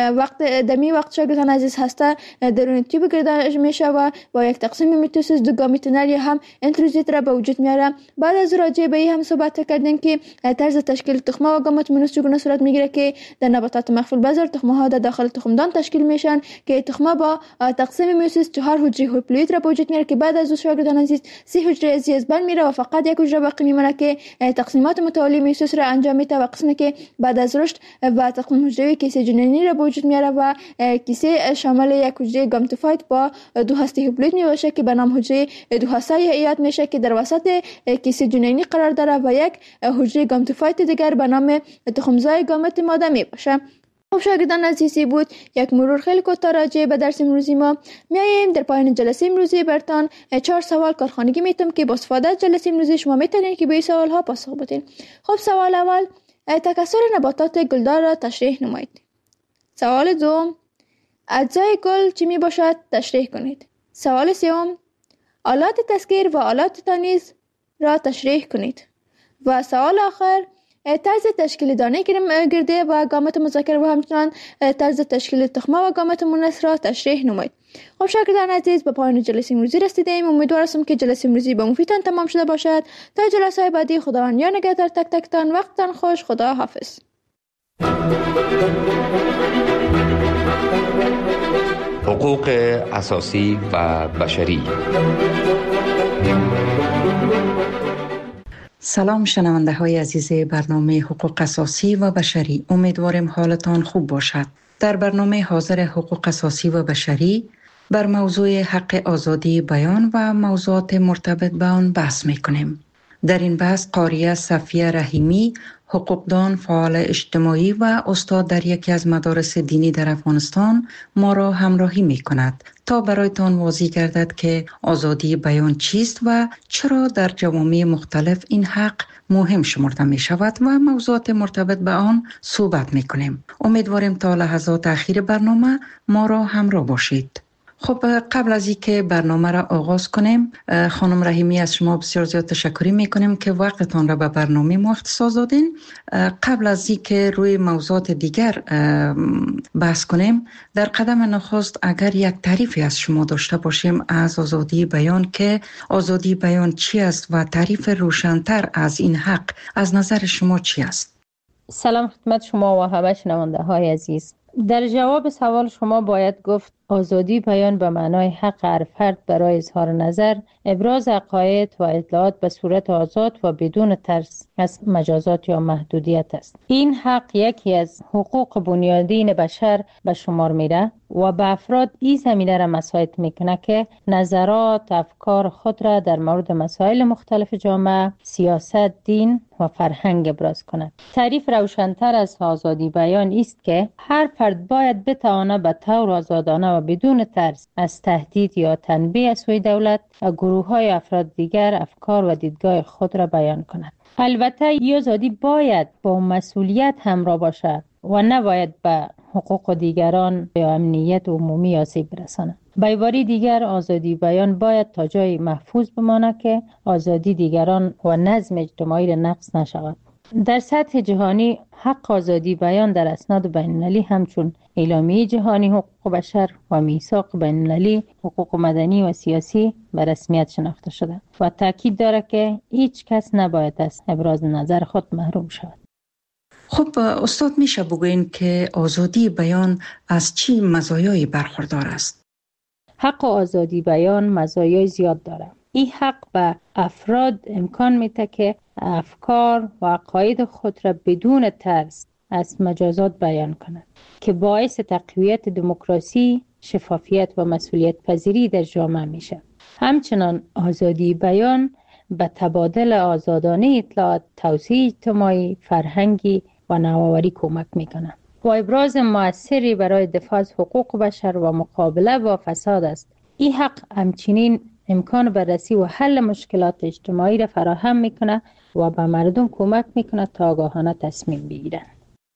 وقت شاگردان عزیز هسته درون تیوب گرده میشه و با یک تقسیم میتوسیس دو گامیت نر یا هم انتروزیت را به وجود میاره. بعد از راجع به این هم صحبت کردیم که طرز تشکیل تخمه و گامت منوس چگونه صورت میگیره که در نباتات مخفی البذر تخمه ها در داخل تخمدان تشکیل میشن که تخمه با تقسیم میوسیس 4 حجره هیپلوید را به وجود میاره که بعد از شاگردان عزیز 3 حجره از بین میره و فقط یک حجره باقی میمونه که تقسیمات متوالی میوسیس را انجام میده و قسمی که بعد از رشد و تقسیم حجره کیسه جنینی را به وجود میاره و کیسه شامل یک حجره گامتوفایت با دو هسته هیپلوید میباشه که به نام حجره دو هسته ایجاد میشه که در وسط کیسه جنینی قرار داره و یک حجره گامتوفایت دیگر به نام تخمزای گامت ماده میباشه. خب شاگردان عزیزی بود یک مرور خیلی کوتاه راجع به درس امروزی ما. میایم در پایان جلسه امروزی برتان 4 سوال کارخانگی میتونم که با استفاده از جلسه امروزی شما میتونید که به این سوال ها پاسخ بدین. خب سوال اول، تکثر نباتات گلدار را تشریح نمایید. سوال دوم، اجزای گل چی می باشد تشریح کنید. سوال سوم، آلات تسکیر و آلات تانیز را تشریح کنید. و سوال آخر، طرز تشکیل دانه گرده و گامت مذکر و همچنان طرز تشکیل تخمه و گامت مؤنث را تشریح نمایید. خب شاگردان عزیز به پایان جلسه امروزی رسیدیم. امیدوار هستم که جلسه امروزی به مفیدتان تمام شده باشد. تا جلسه بعدی خداوند یار نگهدار تک تکتان. وقتتان خوش. خدا حافظ. حقوق اساسی و بشری. سلام شنونده های عزیز برنامه حقوق اساسی و بشری، امیدوارم حالتان خوب باشد. در برنامه حاضر حقوق اساسی و بشری بر موضوع حق آزادی بیان و موضوعات مرتبط به آن بحث میکنیم. در این بحث قاریه صفیه رحیمی، حقوقدان، فعال اجتماعی و استاد در یکی از مدارس دینی در افغانستان ما را همراهی می کند تا برایتان واضح گردد که آزادی بیان چیست و چرا در جوامع مختلف این حق مهم شمرده می شود و موضوعات مرتبط به آن صحبت می کنیم. امیدواریم تا لحظات اخیر برنامه ما را همراه باشید. خب قبل از اینکه برنامه را آغاز کنیم، خانم رحیمی از شما بسیار زیاد تشکر میکنیم که وقتتان را به برنامه ما اختصاص دادین. قبل از اینکه روی موضوعات دیگر بحث کنیم، در قدم نخست اگر یک تعریفی از شما داشته باشیم از آزادی بیان، که آزادی بیان چی است و تعریف روشن‌تر از این حق از نظر شما چی است؟ سلام خدمت شما و همه شنونده های عزیز. در جواب سوال شما باید گفت آزادی بیان به معنای حق هر فرد برای اظهار نظر، ابراز عقاید و اطلاعات به صورت آزاد و بدون ترس از مجازات یا محدودیت است. این حق یکی از حقوق بنیادین بشر به شمار میره و به افراد این زمینه را مساعد میکنه که نظرات، افکار خود را در مورد مسائل مختلف جامعه، سیاست، دین و فرهنگ ابراز کنند. تعریف روشن‌تر از آزادی بیان است که هر فرد باید بتواند به طور آزادانه و بدون ترس از تهدید یا تنبیه از سوی دولت و گروه‌های افراد دیگر افکار و دیدگاه خود را بیان کند. البته این آزادی باید با مسئولیت همراه باشد و نباید به حقوق دیگران یا امنیت عمومی آسیب برساند. به عبارت دیگر، آزادی بیان باید تا جای محفوظ بماند که آزادی دیگران و نظم اجتماعی را نقض نشود. در سطح جهانی حق آزادی بیان در اسناد بین‌المللی همچون اعلامیه جهانی حقوق بشر و میثاق بین‌المللی حقوق مدنی و سیاسی به رسمیت شناخته شده و تاکید دارد که هیچ کس نباید از ابراز نظر خود محروم شود. خب استاد، میشه بگوین که آزادی بیان از چی مزایایی برخوردار است؟ حق آزادی بیان مزایای زیاد دارد. این حق به افراد امکان میده که افکار و عقاید خود را بدون ترس از مجازات بیان کنند که باعث تقویت دموکراسی، شفافیت و مسئولیت پذیری در جامعه میشه. همچنان آزادی بیان به تبادل آزادانه اطلاعات، توسعه اجتماعی، فرهنگی و نوآوری کمک میکنه و ابراز مؤثری برای دفاع از حقوق بشر و مقابله با فساد است. این حق همچنین امکان بررسی و حل مشکلات اجتماعی را فراهم میکنه و به مردم کمک میکنه تا آگاهانه تصمیم بگیرن.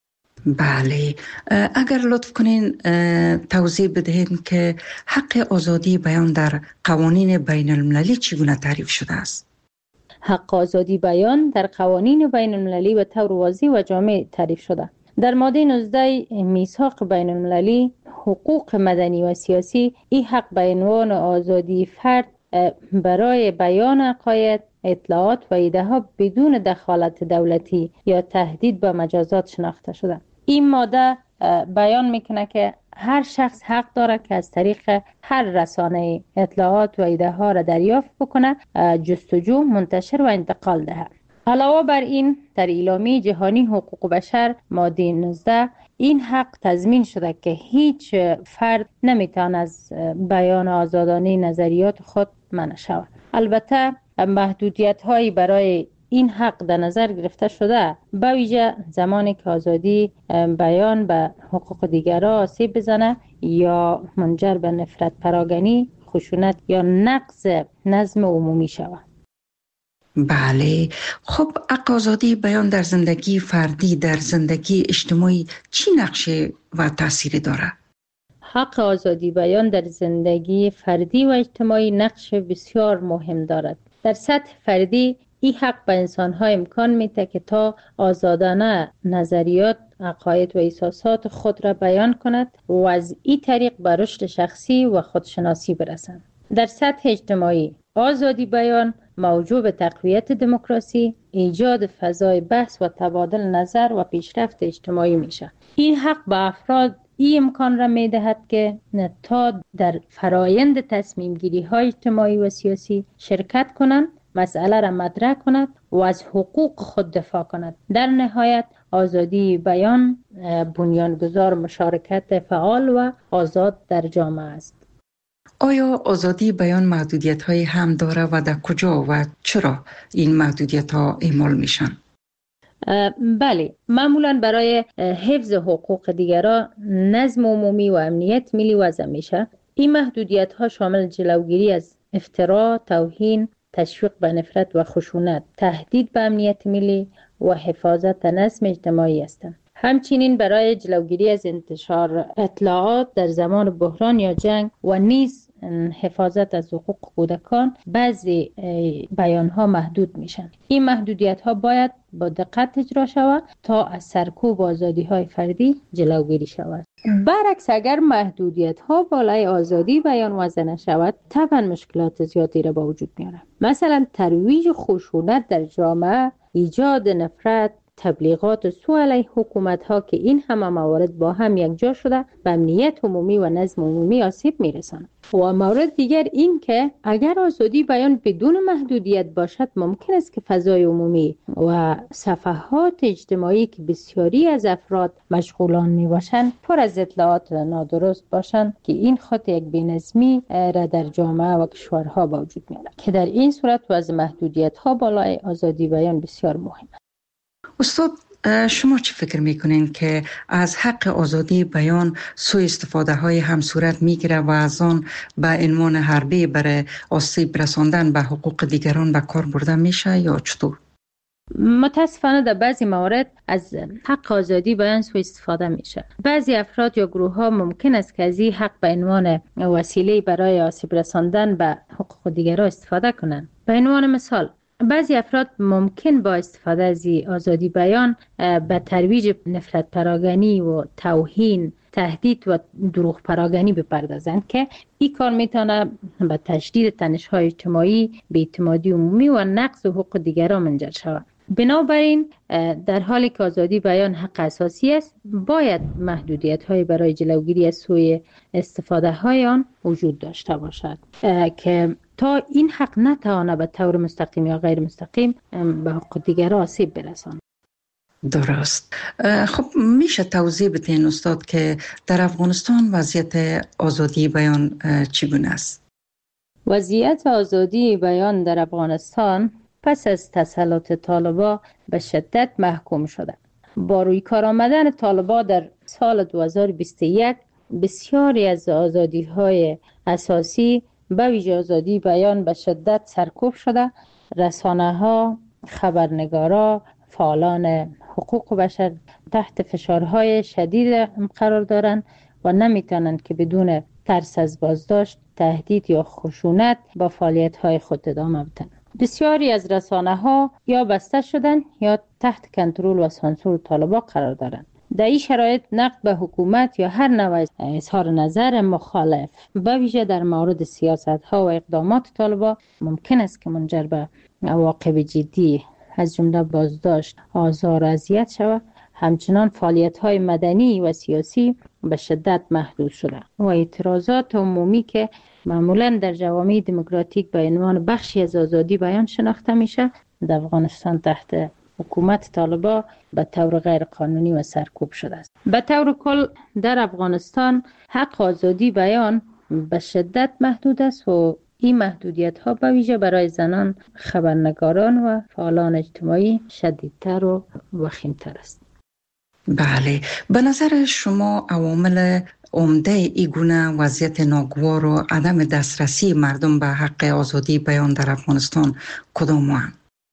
بله، اگر لطف کنین توضیح بدهید که حق آزادی بیان در قوانین بین المللی چگونه تعریف شده است؟ حق آزادی بیان در قوانین بین المللی به طور واضح و جامع تعریف شده. در ماده 19 میثاق بین المللی حقوق مدنی و سیاسی این حق به عنوان آزادی فرد برای بیان عقاید، اطلاعات و ایده ها بدون دخالت دولتی یا تهدید به مجازات شناخته شده. این ماده بیان میکنه که هر شخص حق داره که از طریق هر رسانه اطلاعات و ایده ها را دریافت بکنه، جستجو، منتشر و انتقال دهد. علاوه بر این، در اعلامیه جهانی حقوق بشر ماده 19 این حق تضمین شده که هیچ فرد نمیتونه از بیان آزادانه نظریات خود منع شود. البته محدودیت هایی برای این حق در نظر گرفته شده، به ویژه زمانی که آزادی بیان به حقوق دیگران آسیب بزنه یا منجر به نفرت پراگنی، خشونت یا نقض نظم عمومی شود. بله، خب حق آزادی بیان در زندگی فردی، در زندگی اجتماعی چی نقشه و تأثیری داره؟ حق آزادی بیان در زندگی فردی و اجتماعی نقش بسیار مهم دارد. در سطح فردی این حق به انسان‌ها امکان میده که تا آزادانه نظریات، عقاید و احساسات خود را بیان کند و از این طریق به رشد شخصی و خودشناسی برسند. در سطح اجتماعی آزادی بیان موجب به تقویت دموکراسی، ایجاد فضای بحث و تبادل نظر و پیشرفت اجتماعی میشه. این حق به افراد این امکان را میدهد که تا در فرایند تصمیم گیری های اجتماعی و سیاسی شرکت کنند، مسئله را مطرح کند و از حقوق خود دفاع کند. در نهایت آزادی بیان بنیانگذار مشارکت فعال و آزاد در جامعه است. آیا آزادی بیان محدودیت های هم داره و در کجا و چرا این محدودیت ها اعمال میشن؟ بله، معمولا برای حفظ حقوق دیگران، نظم عمومی و امنیت ملی وضع میشه. این محدودیت ها شامل جلوگیری از افترا، توهین، تشویق به نفرت و خشونت، تهدید به امنیت ملی و حفاظت نظم اجتماعی هستند. همچنین برای جلوگیری از انتشار اطلاعات در زمان بحران یا جنگ و نیز حفاظت از حقوق کودکان بعضی بیانها محدود میشن. این محدودیت ها باید با دقت اجرا شود تا از سرکوب آزادی های فردی جلوگیری شود. برعکس اگر محدودیت ها بالای آزادی بیان وضع نشود، طبعا مشکلات زیادی را با وجود میاره. مثلا ترویج خشونت در جامعه، ایجاد نفرت، تبلیغات سو علیه حکومت ها که این همه موارد با هم یکجا شده به امنیت عمومی و نظم عمومی آسیب میرساند. و مورد دیگر این که اگر آزادی بیان بدون محدودیت باشد، ممکن است که فضای عمومی و صفحات اجتماعی که بسیاری از افراد مشغولان می باشند پر از اطلاعات نادرست باشند که این خود یک بی‌نظمی را در جامعه و کشورها با وجود میارد که در این صورت وضع محدودیت ها بالای آزادی بیان بسیار مهم است. استاد، شما چی فکر میکنین که از حق آزادی بیان سوء استفاده های هم صورت میگیره و از آن به عنوان حربه برای آسیب رساندن به حقوق دیگران به کار برده میشه یا چطور؟ متاسفانه در بعضی موارد از حق آزادی بیان سوء استفاده میشه. بعضی افراد یا گروه ها ممکن است که از این حق به عنوان وسیله برای آسیب رساندن به حقوق دیگران استفاده کنند. به عنوان مثال، بعضی افراد ممکن با استفاده از آزادی بیان به ترویج نفرت پراگنی و توهین، تهدید و دروغ پراگنی بپردازند که این کار میتونه به تشدید تنش‌های اجتماعی، بی‌اعتمادی عمومی و نقض حقوق دیگران منجر شود. بنابراین در حالی که آزادی بیان حق اساسی است، باید محدودیت‌های برای جلوگیری از سوء استفاده های آن وجود داشته باشد که تا این حق نتوانه به طور مستقیم یا غیر مستقیم به حقوق دیگران آسیب برساند. درست. خب میشه توضیح بدین استاد که در افغانستان وضعیت آزادی بیان چگونه است؟ وضعیت آزادی بیان در افغانستان پس از تسلط طالبان به شدت محکوم شده. با روی کار آمدن طالبان در سال 2021 بسیاری از آزادی‌های اساسی به ویژه آزادی بیان به شدت سرکوب شده. رسانه‌ها، خبرنگارا، فعالان حقوق بشر تحت فشارهای شدید قرار دارند و نمیتونند که بدون ترس از بازداشت، تهدید یا خشونت با فعالیت‌های خود ادامه بدن. بسیاری از رسانه‌ها یا بسته شدن یا تحت کنترل و سانسور طالبان قرار دارند. در این شرایط نقد به حکومت یا هر نوع اظهار نظر مخالف به ویژه در مورد سیاست‌ها و اقدامات طالبان ممکن است که منجر به عواقب جدی از جمله بازداشت، آزار و اذیت شود. همچنان فعالیت‌های مدنی و سیاسی به شدت محدود شده و اعتراضات عمومی که معمولاً در جوامع دموکراتیک به عنوان بخشی از آزادی بیان شناخته میشه، در افغانستان تحت حکومت طالبان به طور غیر قانونی و سرکوب شده است. به طور کل در افغانستان حق آزادی بیان به شدت محدود است و این محدودیت ها به ویژه برای زنان، خبرنگاران و فعالان اجتماعی شدیدتر و وخیمتر است. بله، به نظر شما عوامل عمده این گونه وضعیت ناگوار و عدم دسترسی مردم به حق آزادی بیان در افغانستان کدام هستند؟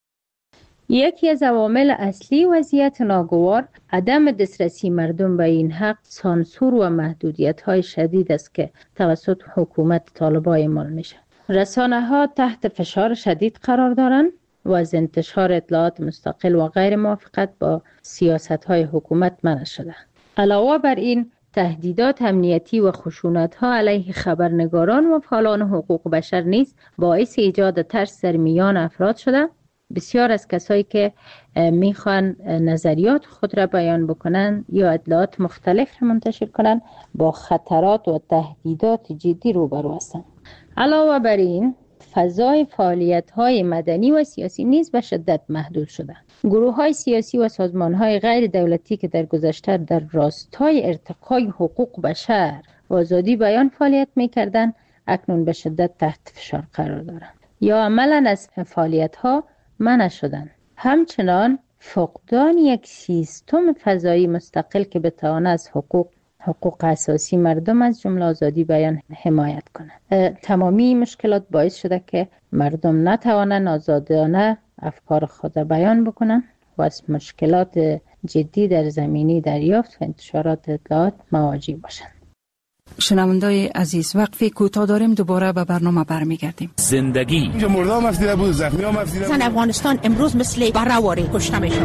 یکی از عوامل اصلی وضعیت ناگوار عدم دسترسی مردم به این حق سانسور و محدودیت‌های شدید است که توسط حکومت طالبان اعمال میشه. رسانه‌ها تحت فشار شدید قرار دارند و از انتشار اطلاعات مستقل و غیر موافقت با سیاست‌های حکومت منع شده. علاوه بر این، تهدیدات امنیتی و خشونت‌ها علیه خبرنگاران و فعالان حقوق بشر نیز باعث ایجاد ترس در میان افراد شده. بسیار از کسایی که میخوان نظریات خود را بیان بکنن یا اطلاعات مختلف را منتشر کنن با خطرات و تهدیدات جدی روبرو هستند. علاوه بر این، فضای فعالیت‌های مدنی و سیاسی نیز به شدت محدود شده. گروه‌های سیاسی و سازمان‌های غیر دولتی که در گذشته در راستای ارتقای حقوق بشر و آزادی بیان فعالیت می‌کردند، اکنون به شدت تحت فشار قرار دارند یا عملاً از فعالیت‌ها منع شدند. همچنان فقدان یک سیستم فضایی مستقل که بتواند از حقوق اساسی مردم از جمله آزادی بیان حمایت کنند. تمامی مشکلات باعث شده که مردم نتوانند آزادانه افکار خود بیان بکنند و از مشکلات جدی در زمینه دریافت و انتشارات اطلاعات مواجه باشند. شنوندای عزیز، وقفه کوتاه داریم، دوباره به برنامه برمیگردیم. زندگی اینجا مردم مفیده بود، زخمی ها مفیده بود. افغانستان امروز مثل برهواری کشته میشه.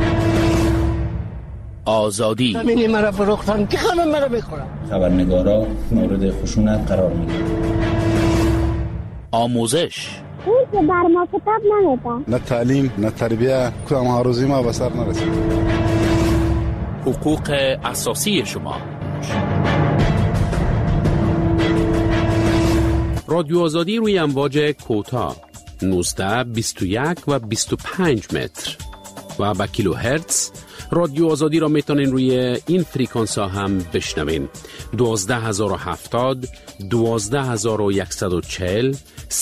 آزادی همینی مرا فروختن که همه مرا میخورن. خبرنگارا مورد خشونت قرار میگیرن. آموزش اون که بر ما کتاب نمیده. نه تعلیم نه تربیه، کدام هاروزی ما به سر نرسید. حقوق اساسی شما. رادیو آزادی روی امواج کوتاه 19 21 و 25 متر و با کیلو هرتز. رادیو آزادی را میتونین روی این فریکانس ها هم بشنوین. 12070 12140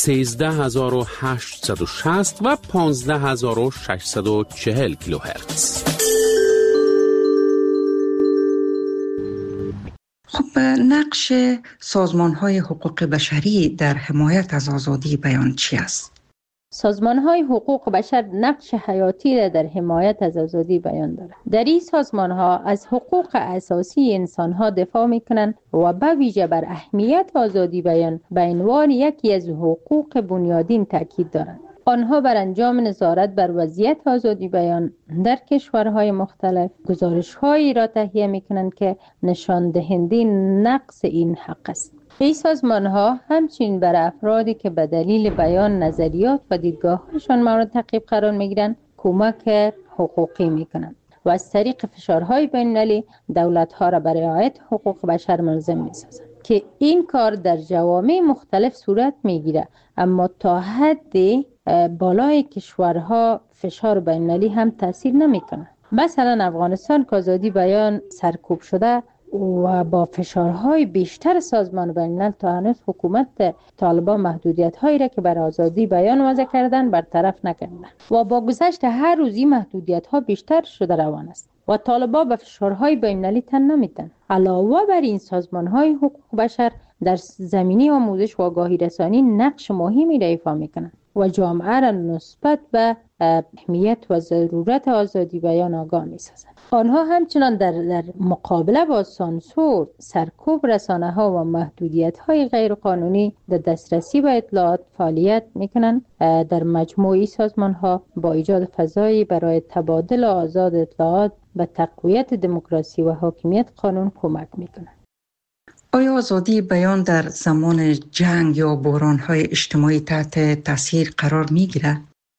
13860 و 15640 کیلو هرتز. خب نقش سازمان‌های حقوق بشری در حمایت از آزادی بیان چی است؟ سازمان‌های حقوق بشر نقش حیاتی را در حمایت از آزادی بیان دارند. در این سازمان‌ها از حقوق اساسی انسان‌ها دفاع می‌کنند و به ویژه بر اهمیت آزادی بیان به عنوان یکی از حقوق بنیادین تاکید دارند. آنها بر انجام نظارت بر وضعیت آزادی بیان در کشورهای مختلف گزارش‌هایی را تهیه می‌کنند که نشان دهنده نقص این حق است. این سازمان‌ها همچنین بر افرادی که به دلیل بیان نظریات و دیدگاه‌هایشان مورد تعقیب قرار می‌گیرند کمک حقوقی می‌کنند و از طریق فشارهای بین‌المللی دولت‌ها را برای رعایت حقوق بشر ملزم می‌سازند که این کار در جوامع مختلف صورت می‌گیرد، اما تا حد بالای کشورها فشار بین‌المللی هم تاثیر نمی‌کند. مثلا افغانستان که آزادی بیان سرکوب شده و با فشارهای بیشتر سازمان بین‌الملل تا هنوز حکومت طالبان محدودیت‌هایی را که بر آزادی بیان وضع کردن برطرف نکردند و با گذشت هر روزی محدودیت‌ها بیشتر شده روان است و طالبان به فشارهای بین‌المللی تن نمی‌دهند. علاوه بر این سازمان‌های حقوق بشر در زمینه آموزش و آگاهی رسانی نقش مهمی را ایفا می‌کنند و جامعه را نسبت به اهمیت و ضرورت آزادی بیان آگاه می‌سازند. آنها همچنان در مقابله با سانسور، سرکوب رسانه‌ها و محدودیت‌های غیرقانونی در دسترسی به اطلاعات فعالیت می‌کنند. در مجموعی سازمان‌ها با ایجاد فضایی برای تبادل آزاد اطلاعات به تقویت دموکراسی و حاکمیت قانون کمک می‌کنند. آیا آزادی بیان در زمان جنگ یا بحران‌های اجتماعی تحت تاثیر قرار می‌گیرد؟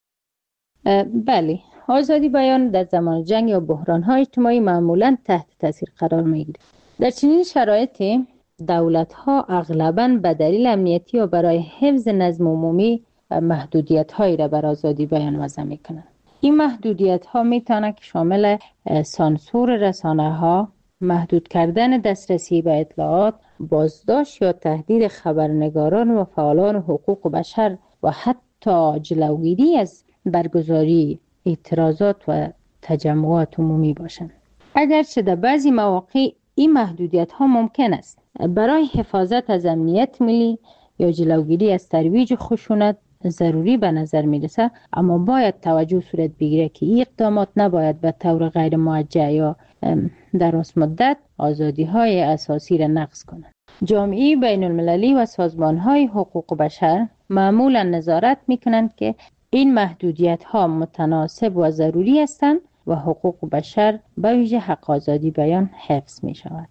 بله، آزادی بیان در زمان جنگ یا بحران‌های اجتماعی معمولاً تحت تاثیر قرار می‌گیرد. در چنین شرایطی دولت‌ها اغلباً به دلیل امنیتی و برای حفظ نظم عمومی محدودیت‌هایی را بر آزادی بیان وضع می‌کنند. این محدودیت‌ها می‌تواند که شامل سانسور رسانه‌ها، محدود کردن دسترسی به اطلاعات، بازداشت یا تهدید خبرنگاران و فعالان حقوق بشر و حتی جلوگیری از برگزاری اعتراضات و تجمعات عمومی باشند. اگرچه در بعضی مواقع این محدودیت‌ها ممکن است برای حفاظت از امنیت ملی یا جلوگیری از ترویج خشونت ضروری به نظر می‌رسد، اما باید توجه صورت بگیرد که این اقدامات نباید به طور غیر موجه یا در راست مدت آزادی‌های اساسی را نقض کنند. جامعه بین‌المللی و سازمان‌های حقوق بشر معمولاً نظارت می‌کنند که این محدودیت‌ها متناسب و ضروری هستند و حقوق بشر به ویژه حق آزادی بیان حفظ می‌شود.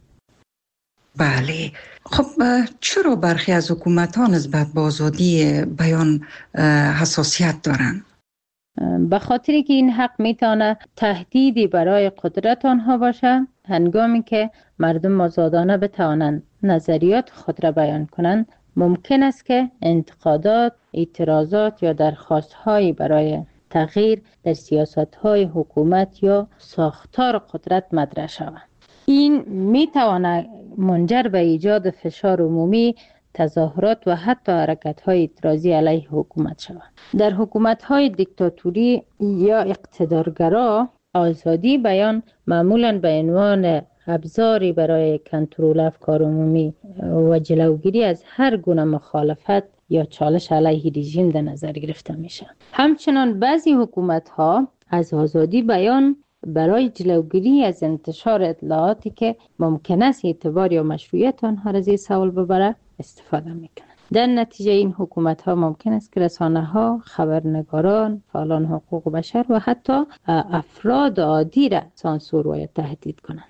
بله، خب چرا برخی از حکومت‌ها نسبت به آزادی بیان حساسیت دارند؟ به خاطری که این حق میتونه تهدیدی برای قدرت آنها باشه، هنگامی که مردم آزادانه بتوانند نظریات خود را بیان کنند، ممکن است که انتقادات، اعتراضات یا درخواست‌هایی برای تغییر در سیاست‌های حکومت یا ساختار قدرت مطرح شود. این میتواند منجر به ایجاد فشار عمومی، تظاهرات و حتی حرکت‌های اعتراضی علیه حکومت شود. در حکومت‌های دیکتاتوری یا اقتدارگرا، آزادی بیان معمولاً به عنوان ابزاری برای کنترل افکار عمومی و جلوگیری از هر گونه مخالفت یا چالش علیه رژیم در نظر گرفته میشه. همچنان بعضی حکومت‌ها از آزادی بیان برای جلوگیری از انتشار اطلاعاتی که ممکن است اعتبار یا مشروعیت آنها را زیر سوال ببره استفاده میکنند. در نتیجه این حکومت ها ممکن است که رسانه ها، خبرنگاران، فعالان حقوق بشر و حتی افراد عادی را سانسور و تهدید کنند.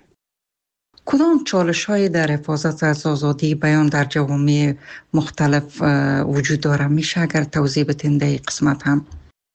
کدام چالش های در حفاظت از آزادی بیان در جوامع مختلف وجود داره؟ میشه اگر توضیح بدین در این قسمت هم؟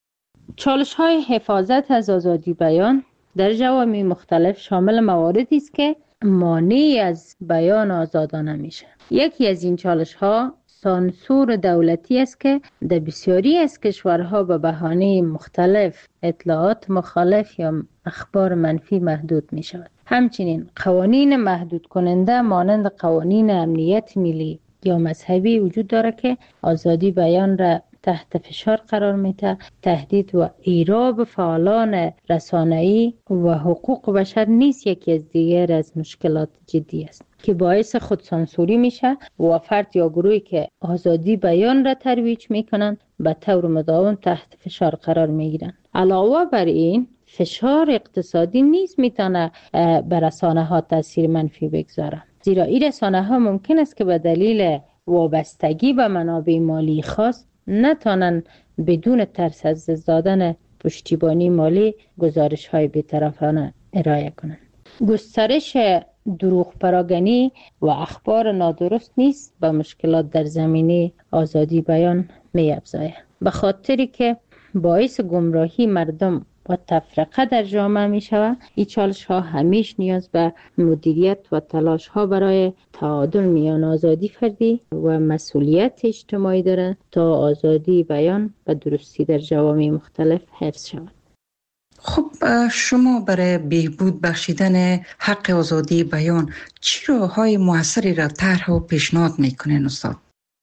چالش های حفاظت از آزادی بیان در جوامع مختلف شامل مواردی است که مانع از بیان آزادانه میشه. یکی از این چالش ها سانسور دولتی است که در بسیاری از کشورها به بهانه مختلف اطلاعات مخالف یا اخبار منفی محدود می شود. همچنین قوانین محدود کننده مانند قوانین امنیت ملی یا مذهبی وجود داره که آزادی بیان را تحت فشار قرار میده. تهدید و ایراب فعالان رسانه‌ای و حقوق بشر نیز یکی از دیگر از مشکلات جدی است که باعث خودسانسوری میشه و فرد یا گروهی که آزادی بیان را ترویج میکنند به طور مداوم تحت فشار قرار میگیرند. علاوه بر این فشار اقتصادی نیز میتونه بر رسانه ها تاثیر منفی بگذاره، زیرا این رسانه ها ممکن است که به دلیل وابستگی به منابع مالی خاص نتوانند بدون ترس از دادن پشتیبانی مالی گزارش های بی‌طرفانه ارائه کنند. گسترش دروغ پراگنی و اخبار نادرست نیست به مشکلات در زمینه آزادی بیان می افزاید، به خاطری که باعث گمراهی مردم و تفرقه در جامعه می شود. این چالش ها همیشه نیاز به مدیریت و تلاش ها برای تعادل میان آزادی فردی و مسئولیت اجتماعی دارند تا آزادی بیان و درستی در جوامع مختلف حفظ شود. خب شما برای بهبود بخشیدن حق آزادی بیان چه راه‌های موثری را طرح و پیشنهاد میکنین استاد؟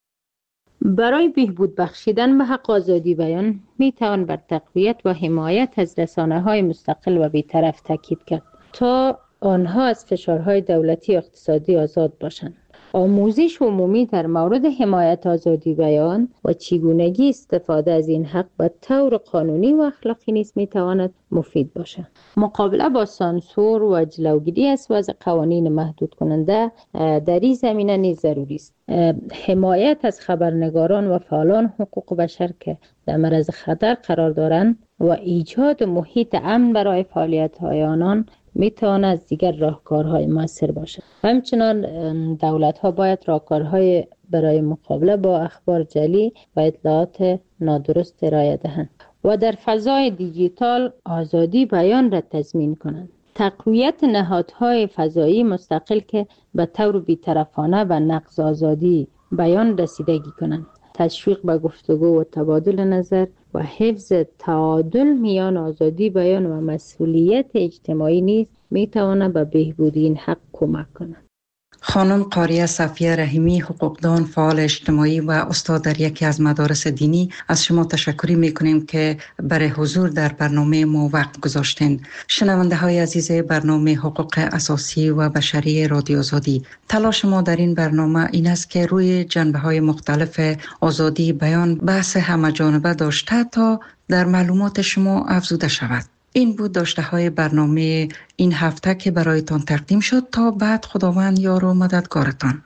برای بهبود بخشیدن به حق آزادی بیان می توان بر تقویت و حمایت از رسانه‌های مستقل و بی‌طرف تاکید کرد تا آنها از فشارهای دولتی و اقتصادی آزاد باشند. آموزش عمومی در مورد حمایت آزادی بیان و چگونگی استفاده از این حق به طور قانونی و اخلاقی نیز می تواند مفید باشد. مقابله با سانسور و جلوگیری از وضع قوانین محدود کننده در این زمینه نیز ضروری است. حمایت از خبرنگاران و فعالان حقوق بشر که در معرض خطر قرار دارند و ایجاد محیط امن برای فعالیت‌های آنان میتواند از دیگر راهکارهای موثر باشد. همچنان دولت‌ها باید راهکارهای برای مقابله با اخبار جعلی و اطلاعات نادرست ارائه دهند و در فضای دیجیتال آزادی بیان را تضمین کنند. تقویت نهادهای فضایی مستقل که به طور بی‌طرفانه و نقض آزادی بیان رسیدگی کنند. تشویق به گفتگو و تبادل نظر و حفظ تعادل میان آزادی بیان و مسئولیت اجتماعی نیز میتواند به بهبود این حق کمک کند. خانم قاریه صفیه رحیمی، حقوقدان، فعال اجتماعی و استاد در یکی از مدارس دینی، از شما تشکر میکنیم که برای حضور در برنامه ما وقت گذاشتین. شنونده های عزیز برنامه حقوق اساسی و بشری رادیو آزادی، تلاش ما در این برنامه این است که روی جنبه های مختلف آزادی بیان بحث همه‌جانبه داشته تا در معلومات شما افزوده شود. این بود داشته های برنامه این هفته که برایتان تقدیم شد. تا بعد خداوند یار و مددگارتان.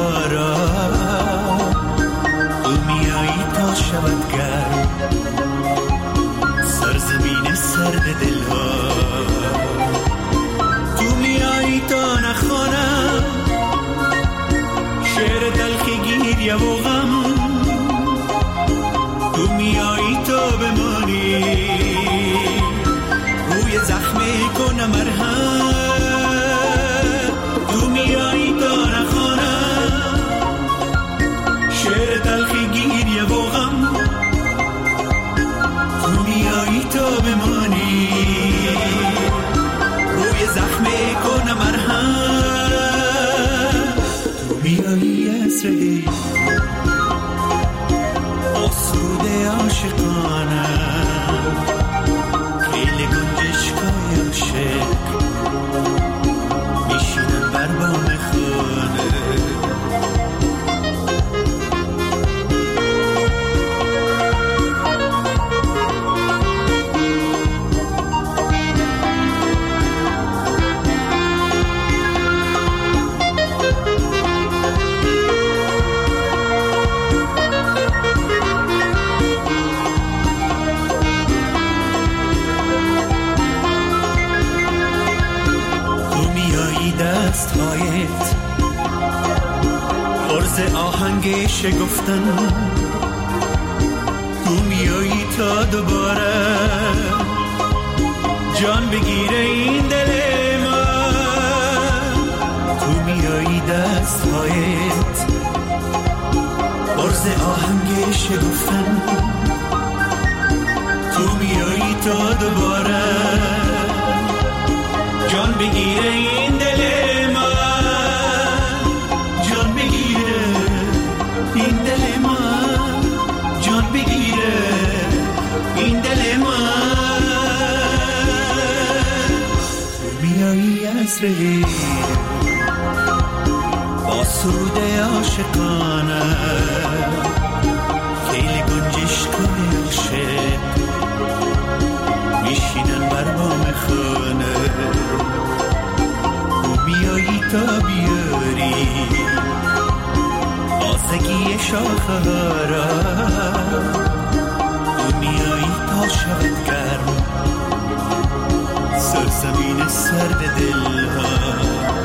خارا تو میایی تا شود گرم سرزمین سرد دلها تو میایی تا نخوانم شعر تلخی گریه و غم تو میایی تا بمانی روی زخم کنم مرهم تو میایی تا نخوانم شعر تلخی گریه و غم تو میایی تا بمانی روی زخم کنم مرهم تو میایی از رهی آسوده عاشقانم خیلی گنجشگاه عاشق میشینم بر بام خانه دست‌هایت عرض آهنگ شگفتن تو میایی تا دوباره جان بگیره این دل من تو میایی دست‌هایت عرض آهنگ شگفتن تو میایی تا دوباره جان بگیره این دل من جان بگیره این دل من جان بگیره این دل من تو میایی از رهی با سرود عاشقانه خیلی گنجشگاه عاشق میشینن بر بام خانه تو میایی تا بیاری آزگی شاخه را تو میایی تا شود گرم سرزمین سرد دلها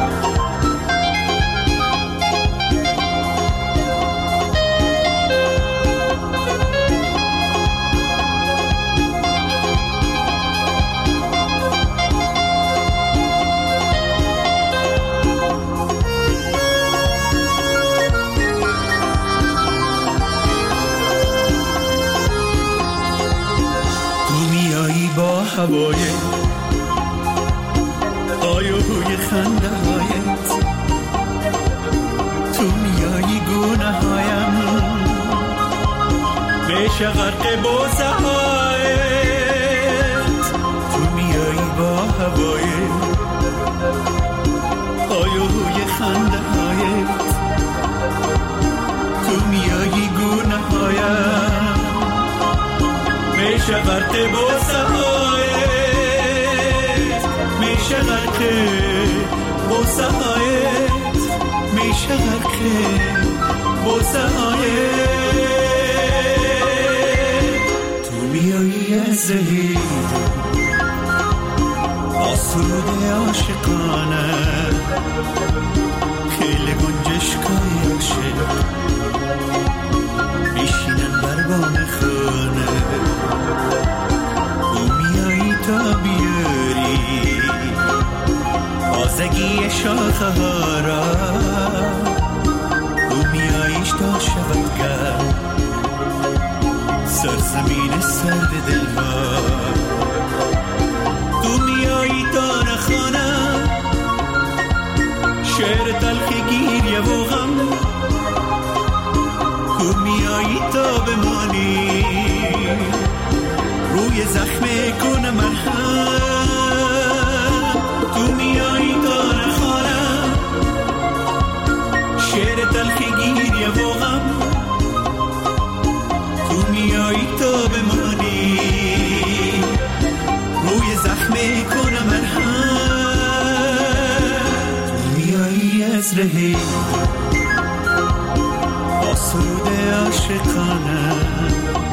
هوای آیوی خنده هایت تو میایی گونه هایم میشه غرق بوسه هایت تو میایی با هوای آیوی خنده هایت تو میایی گونه هایم میشه غرق بوسه هایت میشه غرق بوسه هایت میشه غرق بوسه هایت تو میایی از رهی آسود عاشقانه خیلی گنجشگاه عاشق میشینن بر بام خانه تو میایی تا بیاری تازگی شاخه ها را تو میاییش تا شود گرم سرزمین سرد دلها تو میایی تا نخوانم شعر تلخی گریه و غم تو میایی تا بمانی روی زخم کنه مرهم تو میایی تا نخوانم شعر تلخی گریه و غم تو میایی تا بمانی روی زخم کنه مرهم تو میایی از رهی عاشقانه